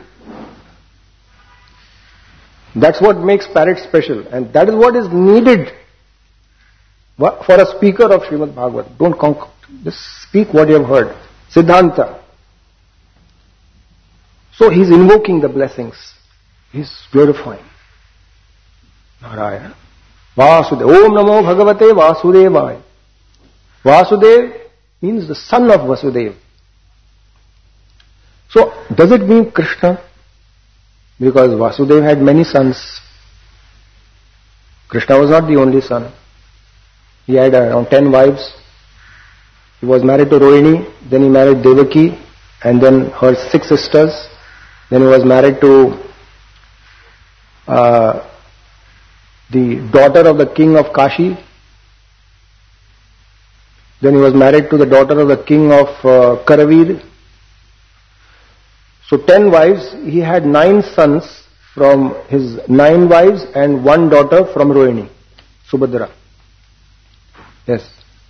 That's what makes parrots special, and that is what is needed for a speaker of Srimad Bhagavatam. Don't concoct. Just speak what you have heard. Siddhanta. So he's invoking the blessings. He's glorifying Narayana. Vasudeva. Om Namo Bhagavate Vasudevaya. Vasudev means the son of Vasudeva. So, does it mean Krishna? Because Vasudeva had many sons. Krishna was not the only son. He had around 10 wives. He was married to Rohini, then he married Devaki, and then her 6 sisters. Then he was married to the daughter of the king of Kashi. Then he was married to the daughter of the king of Karaveer. So 10 wives, he had 9 sons from his 9 wives and 1 daughter from Rohini, Subhadra. Yes.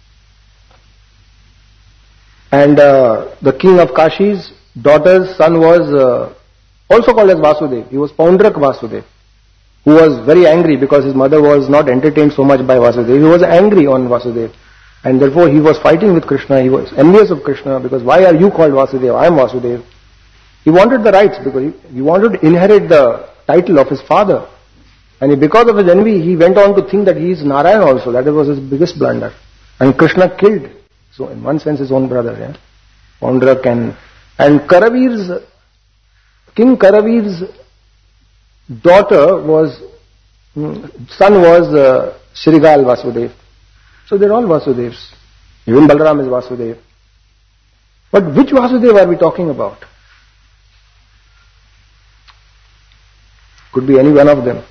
And the king of Kashi's daughter's son was also called as Vasudeva. He was Paundrak Vasudeva, who was very angry because his mother was not entertained so much by Vasudeva. He was angry on Vasudeva. And therefore he was fighting with Krishna. He was envious of Krishna because why are you called Vasudeva? I am Vasudeva. He wanted the rights because he wanted to inherit the title of his father. And because of his envy, he went on to think that he is Narayana also. That was his biggest blunder. And Krishna killed, so in one sense, his own brother. Yeah? Paundrak and Karaveer's, King Karaveer's son was Shrigal Vasudeva. So they're all Vasudevs. Even Balaram is Vasudeva. But which Vasudeva are we talking about? Could be any one of them.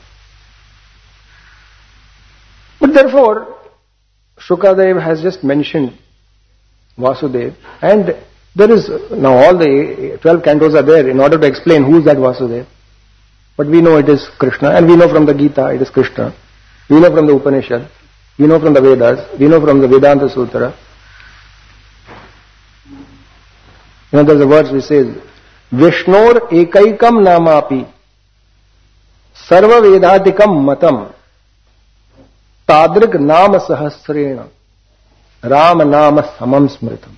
But therefore, Shukadev has just mentioned Vasudeva, and there is, now all the 12 cantos are there in order to explain who is that Vasudeva. But we know it is Krishna, and we know from the Gita it is Krishna. We know from the Upanishad, we know from the Vedas, we know from the Vedanta Sutra. There's a verse which says, Vishnor ekaikam namapi sarva vedatikam matam tadrik nama sahasrena Rama nama samam smritam.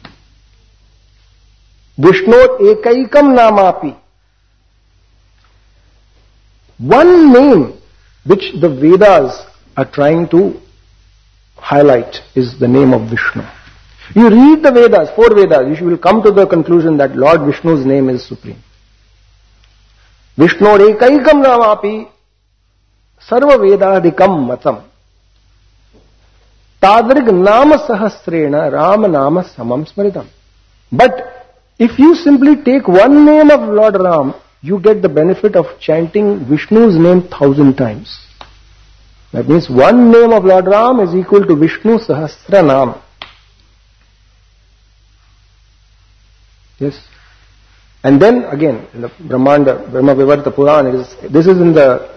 Vishnor ekaikam namapi. One name which the Vedas are trying to highlight is the name of Vishnu. You read the Vedas, 4 Vedas, you will come to the conclusion that Lord Vishnu's name is supreme. Vishnor ekaikam namapi sarva vedadikam matam tadrig nama sahasrena Rama nama samam smritam. But if you simply take one name of Lord Ram, you get the benefit of chanting Vishnu's name 1,000 times. That means one name of Lord Ram is equal to Vishnu Sahasra Nam. Yes. And then again, in the Brahmanda, Brahma Vivarta Purana, this is in the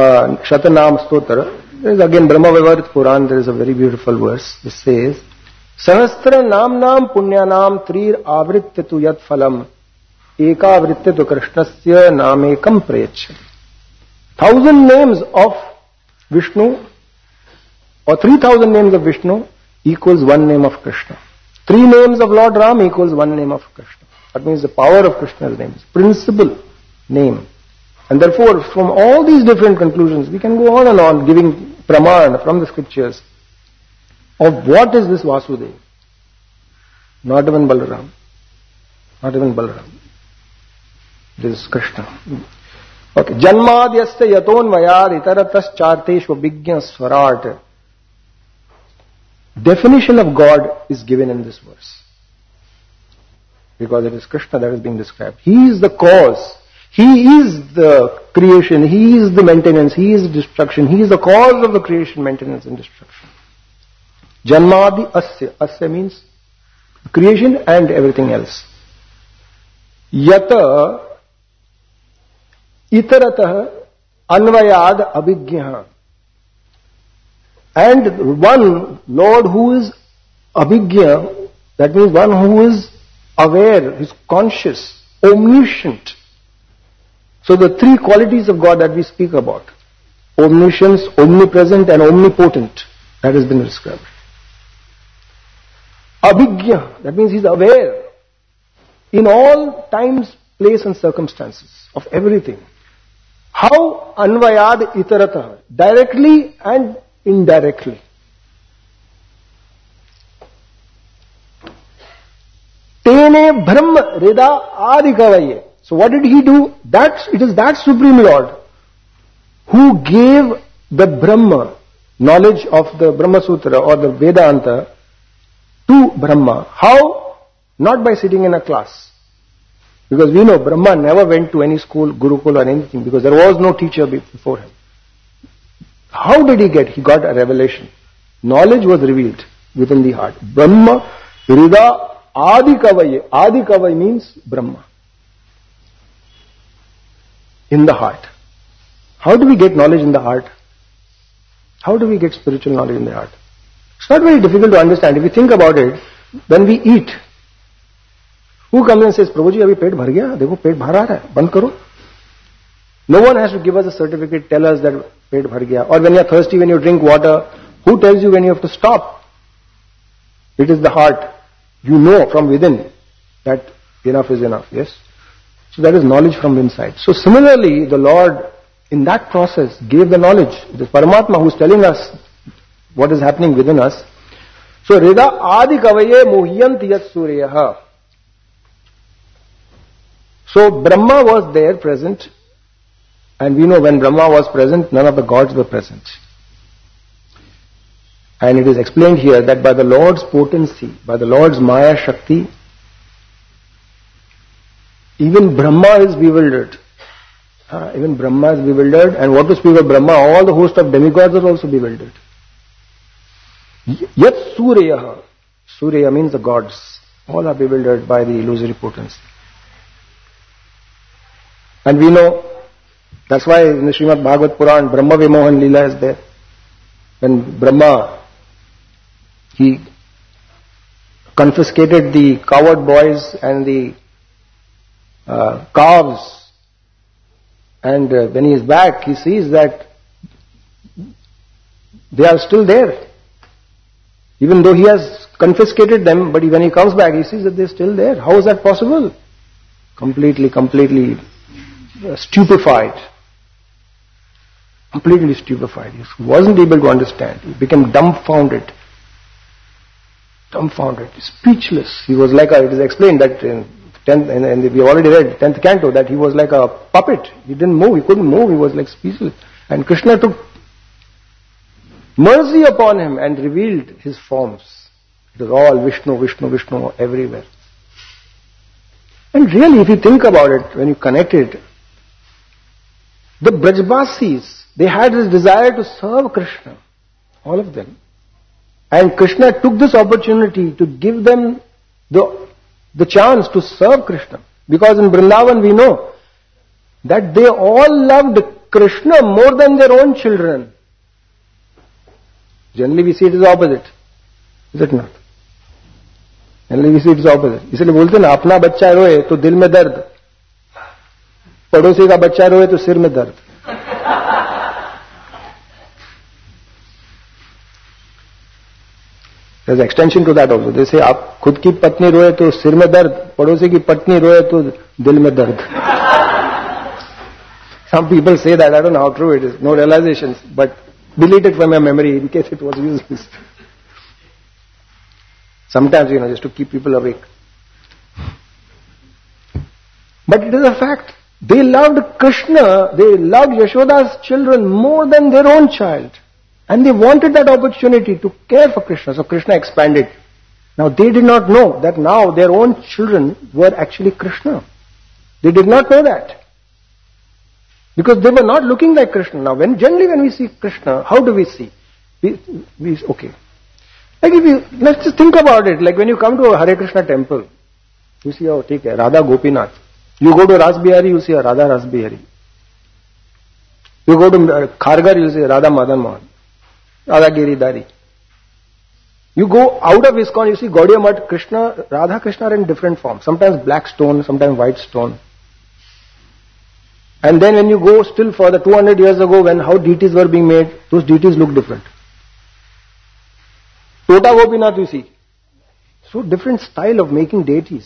Shatanam Stotra. There is again Brahma Vivarta Purana, there is a very beautiful verse. This says, सहस्त्र नाम पुण्यनाम त्रीर आवृत्य तु यत फलम एकावृत्य तो कृष्णस्य नामेकम प्रयच्छति. 1000 names of Vishnu or 3000 names of Vishnu equals one name of Krishna. 3 names of Lord Ram equals one name of Krishna. That means the power of Krishna's name is principal name. And therefore, from all these different conclusions, we can go on and on giving praman from the scriptures of what is this Vasudeva. Not even Balaram. Not even Balaram. This is Krishna. Okay. Janmadyasya yatonvayad itaratas charteshva vignya swarat. Definition of God is given in this verse. Because it is Krishna that is being described. He is the cause. He is the creation. He is the maintenance. He is the destruction. He is the cause of the creation, maintenance and destruction. Janmadi asya. Asya means creation and everything else. Yata itaratah anvayad abhignya. And one Lord who is abhigya, that means one who is aware, is conscious, omniscient. So the 3 qualities of God that we speak about, omniscience, omnipresent and omnipotent, that has been described. Abhigya, that means he is aware in all times, place and circumstances of everything. How? Anvayad itaratah, directly and indirectly. Tene brahma rida adikavaye. So what did he do? It is that Supreme Lord who gave the Brahma, knowledge of the Brahma Sutra or the Vedanta to Brahma. How? Not by sitting in a class. Because we know Brahma never went to any school, Gurukul or anything, because there was no teacher before him. How did he get? He got a revelation. Knowledge was revealed within the heart. Brahma, Rida, Adikavaye. Adikavaye means Brahma. In the heart. How do we get knowledge in the heart? How do we get spiritual knowledge in the heart? It's not very difficult to understand. If you think about it, when we eat, who comes and says, Prabhuji, abhi pet bhar gaya? Dekho, pet bhar aa raha hai. Band karo. No one has to give us a certificate, tell us that pet bhar gaya. Or when you are thirsty, when you drink water, who tells you when you have to stop? It is the heart. You know from within that enough is enough. Yes? So that is knowledge from inside. So similarly, the Lord in that process gave the knowledge. It is Paramatma who is telling us what is happening within us. So Rida Adi Kavaye Muhyanti Yat Suryaha. So Brahma was there present, and we know when Brahma was present, none of the gods were present. And it is explained here that by the Lord's potency, by the Lord's Maya Shakti, even Brahma is bewildered. Even Brahma is bewildered, and what to speak of Brahma, all the host of demigods are also bewildered. Yat Suryaha. Surya means the gods. All are bewildered by the illusory potency. And we know, that's why in the Srimad Bhagavad Puran, Brahma Vimohan Leela is there. When Brahma, he confiscated the coward boys and the calves, and when he is back, he sees that they are still there. Even though he has confiscated them, but when he comes back, he sees that they are still there. How is that possible? Completely stupefied. Completely stupefied. He wasn't able to understand. He became dumbfounded. Speechless. He was like it is explained that in 10th, and we already read 10th canto, that he was like a puppet. He didn't move. He couldn't move. He was like speechless. And Krishna took mercy upon him and revealed his forms. It was all Vishnu everywhere. And really, if you think about it, when you connect it, the Brajbasis, they had this desire to serve Krishna. All of them. And Krishna took this opportunity to give them the chance to serve Krishna. Because in Vrindavan we know that they all loved Krishna more than their own children. Generally we see it as opposite. Is it not? It's opposite. इसलिए बोलते ना, अपना बच्चा रोए तो दिल में दर्द, पड़ोसी का बच्चा रोए तो सिर में दर्द. There's extension to that also. They say, आप खुद की पत्नी रोए तो सिर में दर्द, पड़ोसी की पत्नी रोए तो दिल में दर्द. Some people say that. I don't know how true it is. No realizations, but delete it from your memory in case it was useless. Sometimes, just to keep people awake. But it is a fact. They loved Krishna, they loved Yashoda's children more than their own child. And they wanted that opportunity to care for Krishna. So Krishna expanded. Now they did not know that now their own children were actually Krishna. They did not know that. Because they were not looking like Krishna. Now generally when we see Krishna, how do we see? Okay. Let's just think about it. Like when you come to a Hare Krishna temple, you see, take Radha Gopinath. You go to Ras Bihari, you see a Radha Ras Bihari. You go to Khargar, you see Radha Madan Mohan, Radha Giridhari. You go out of ISKCON, you see Gaudiya Math, Krishna, Radha Krishna are in different forms. Sometimes black stone, sometimes white stone. And then when you go still further, 200 years ago, when how deities were being made, those deities look different. Tota Gopinath you see. So different style of making deities.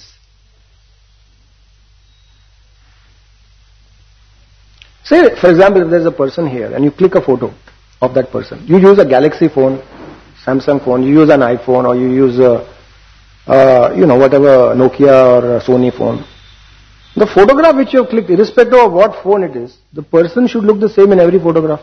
Say, for example, if there is a person here and you click a photo of that person, you use a Galaxy phone, Samsung phone, you use an iPhone, or you use whatever Nokia or a Sony phone. The photograph which you have clicked, irrespective of what phone it is, the person should look the same in every photograph.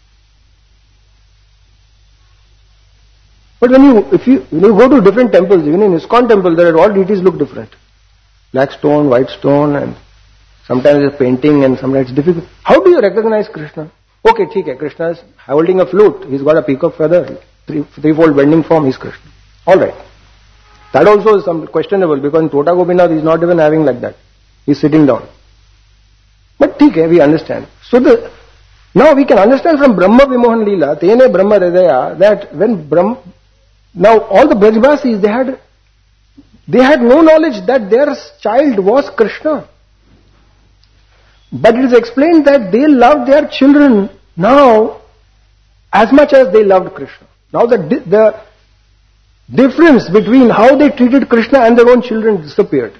But when you go to different temples, even in ISKCON temple, there are all deities look different. Black stone, white stone, and sometimes it's painting and sometimes it's difficult. How do you recognize Krishna? Okay, Krishna is holding a flute. He's got a peacock feather, threefold bending form, he's Krishna. Alright. That also is some questionable because in Tota Gopinath he's not even having like that. He's sitting down. But we understand. So now we can understand from Brahma Vimohan Leela, Tene Brahma Hridaya, that when now all the Brajvasis, they had no knowledge that their child was Krishna. But it is explained that they loved their children now as much as they loved Krishna. Now the difference between how they treated Krishna and their own children disappeared.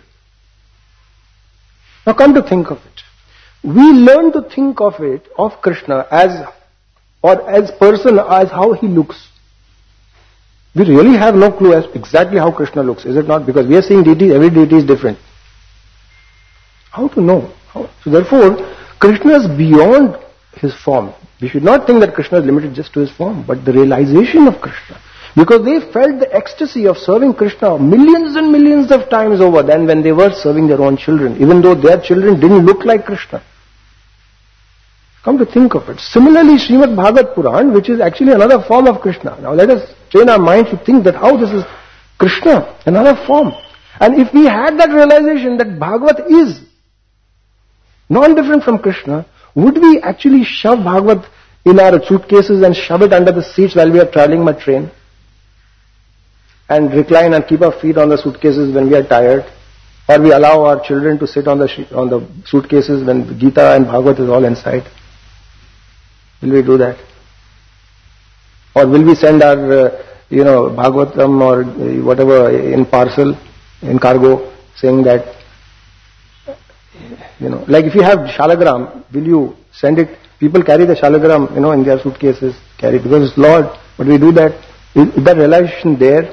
Now come to think of it. We learn to think of Krishna as person as how he looks. We really have no clue as exactly how Krishna looks, is it not? Because we are seeing deities, every deity is different. How to know? So therefore, Krishna is beyond his form. We should not think that Krishna is limited just to his form, but the realization of Krishna. Because they felt the ecstasy of serving Krishna millions and millions of times over than when they were serving their own children, even though their children didn't look like Krishna. Come to think of it. Similarly, Srimad Bhagavad Puran, which is actually another form of Krishna. Now let us train our mind to think that how this is Krishna, another form. And if we had that realization that Bhagavad is non-different from Krishna, would we actually shove Bhagavad in our suitcases and shove it under the seats while we are traveling by train? And recline and keep our feet on the suitcases when we are tired? Or we allow our children to sit on the suitcases when Gita and Bhagavad is all inside? Will we do that? Or will we send our, Bhagavatam or whatever in parcel, in cargo, saying that, like if you have Shalagram, will you send it? People carry the Shalagram, in their suitcases, carry it because it's Lord. But we do that. Is that realization there?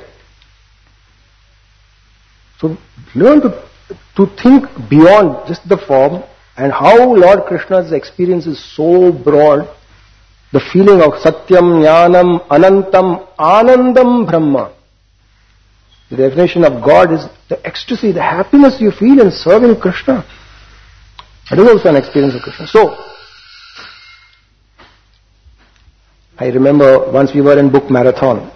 So learn to think beyond just the form and how Lord Krishna's experience is so broad. The feeling of Satyam, Jnanam, Anantam, Anandam, Brahma. The definition of God is the ecstasy, the happiness you feel in serving Krishna. That is also an experience of Krishna. So, I remember once we were in book marathon.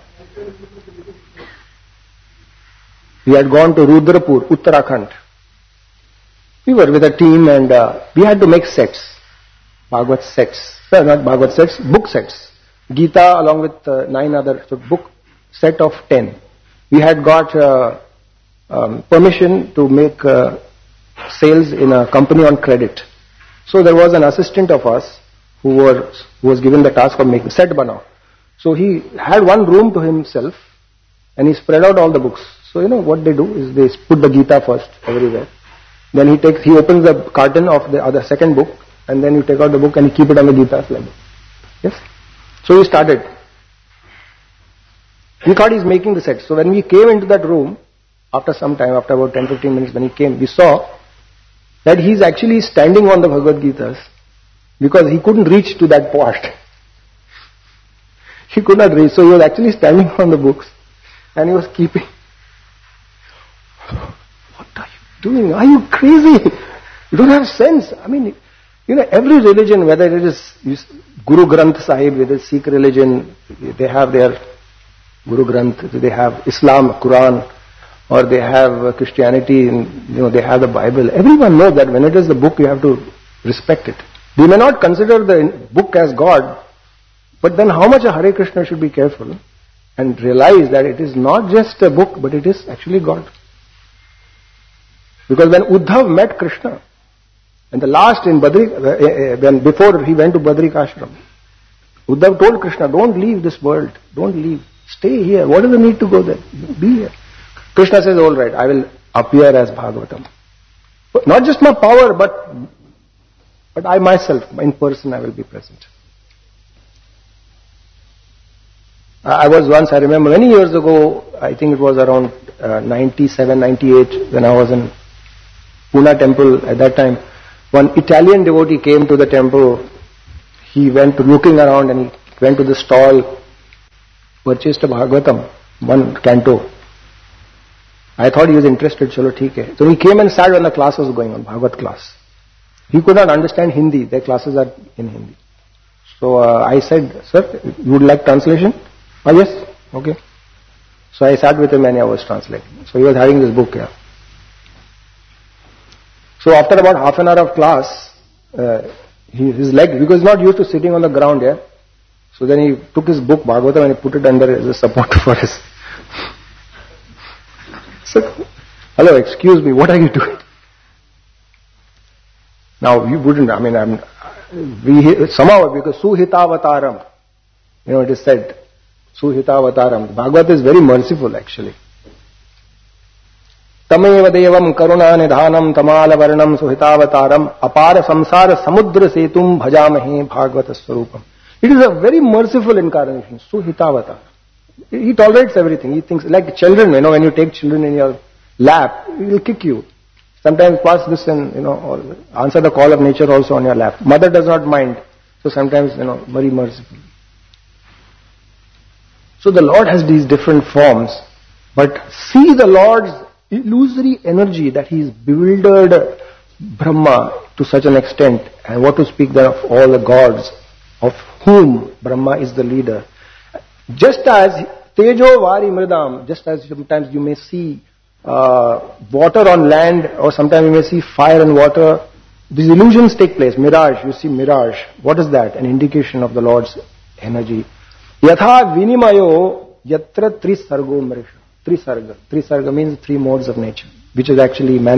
We had gone to Rudrapur, Uttarakhand. We were with a team and we had to make sets. Bhagavad sets. Not Bhagavad sets, book sets. Gita along with 9 other, so book set of 10. We had got permission to make sales in a company on credit. So there was an assistant of us who was given the task of making set banao. So he had one room to himself and he spread out all the books. So what they do is they put the Gita first everywhere. Then he opens the carton of the other second book and then you take out the book and you keep it on the Gita like that. Yes? So he started. He thought he's making the set. So when we came into that room, after some time, after about 10-15 minutes when he came, we saw that he's actually standing on the Bhagavad Gitas because he couldn't reach to that part. He could not reach. So he was actually standing on the books and he was keeping. What are you doing? Are you crazy? You don't have sense. I mean, every religion, whether it is Guru Granth Sahib, whether it's Sikh religion, they have their Guru Granth, they have Islam, Quran, or they have Christianity, and they have the Bible. Everyone knows that when it is the book, you have to respect it. We may not consider the book as God, but then how much a Hare Krishna should be careful and realize that it is not just a book, but it is actually God. Because when Uddhav met Krishna, and the last in before he went to Badrik Ashram, Uddhav told Krishna, don't leave this world, don't leave, stay here. What is the need to go there? Be here. Krishna says, all right, I will appear as Bhagavatam. But not just my power, but I myself, in person, I will be present. I was once, I remember many years ago, I think it was around 97, 98, when I was in Pune temple at that time. One Italian devotee came to the temple. He went looking around and he went to the stall, purchased a Bhagavatam, one canto. I thought he was interested, chalo theek hai. So he came and sat when the class was going on, Bhagavat class. He could not understand Hindi, their classes are in Hindi. So I said, sir, you would like translation? Oh yes, okay. So I sat with him and I was translating. So he was having this book here. So after about half an hour of class, his leg, because he's not used to sitting on the ground here, so then he took his book, Bhagavatam, and he put it under as a support for his. So, hello, excuse me, what are you doing? Now, you wouldn't, somehow, because Suhitavataram, it is said, Suhitavataram. Bhagavad is very merciful actually. Tamev devam karuna nidhanam tamala varnam suhitavataram apara samsara samudra setum bhajamahe bhagavata swarupam. It is a very merciful incarnation, Suhitavataram. He tolerates everything. He thinks, like children, when you take children in your lap, he will kick you. Sometimes pass this and, or answer the call of nature also on your lap. Mother does not mind. So sometimes, very merciful. So the Lord has these different forms, but see the Lord's illusory energy that He has bewildered Brahma to such an extent, and what to speak then of all the gods, of whom Brahma is the leader. Just as Tejo Vari Mridam, just as sometimes you may see water on land, or sometimes you may see fire and water, these illusions take place. Mirage, you see mirage. What is that? An indication of the Lord's energy. Yatha vinimayo yatra trisargo mrisha. Trisarga. Trisarga means three modes of nature, which is actually man.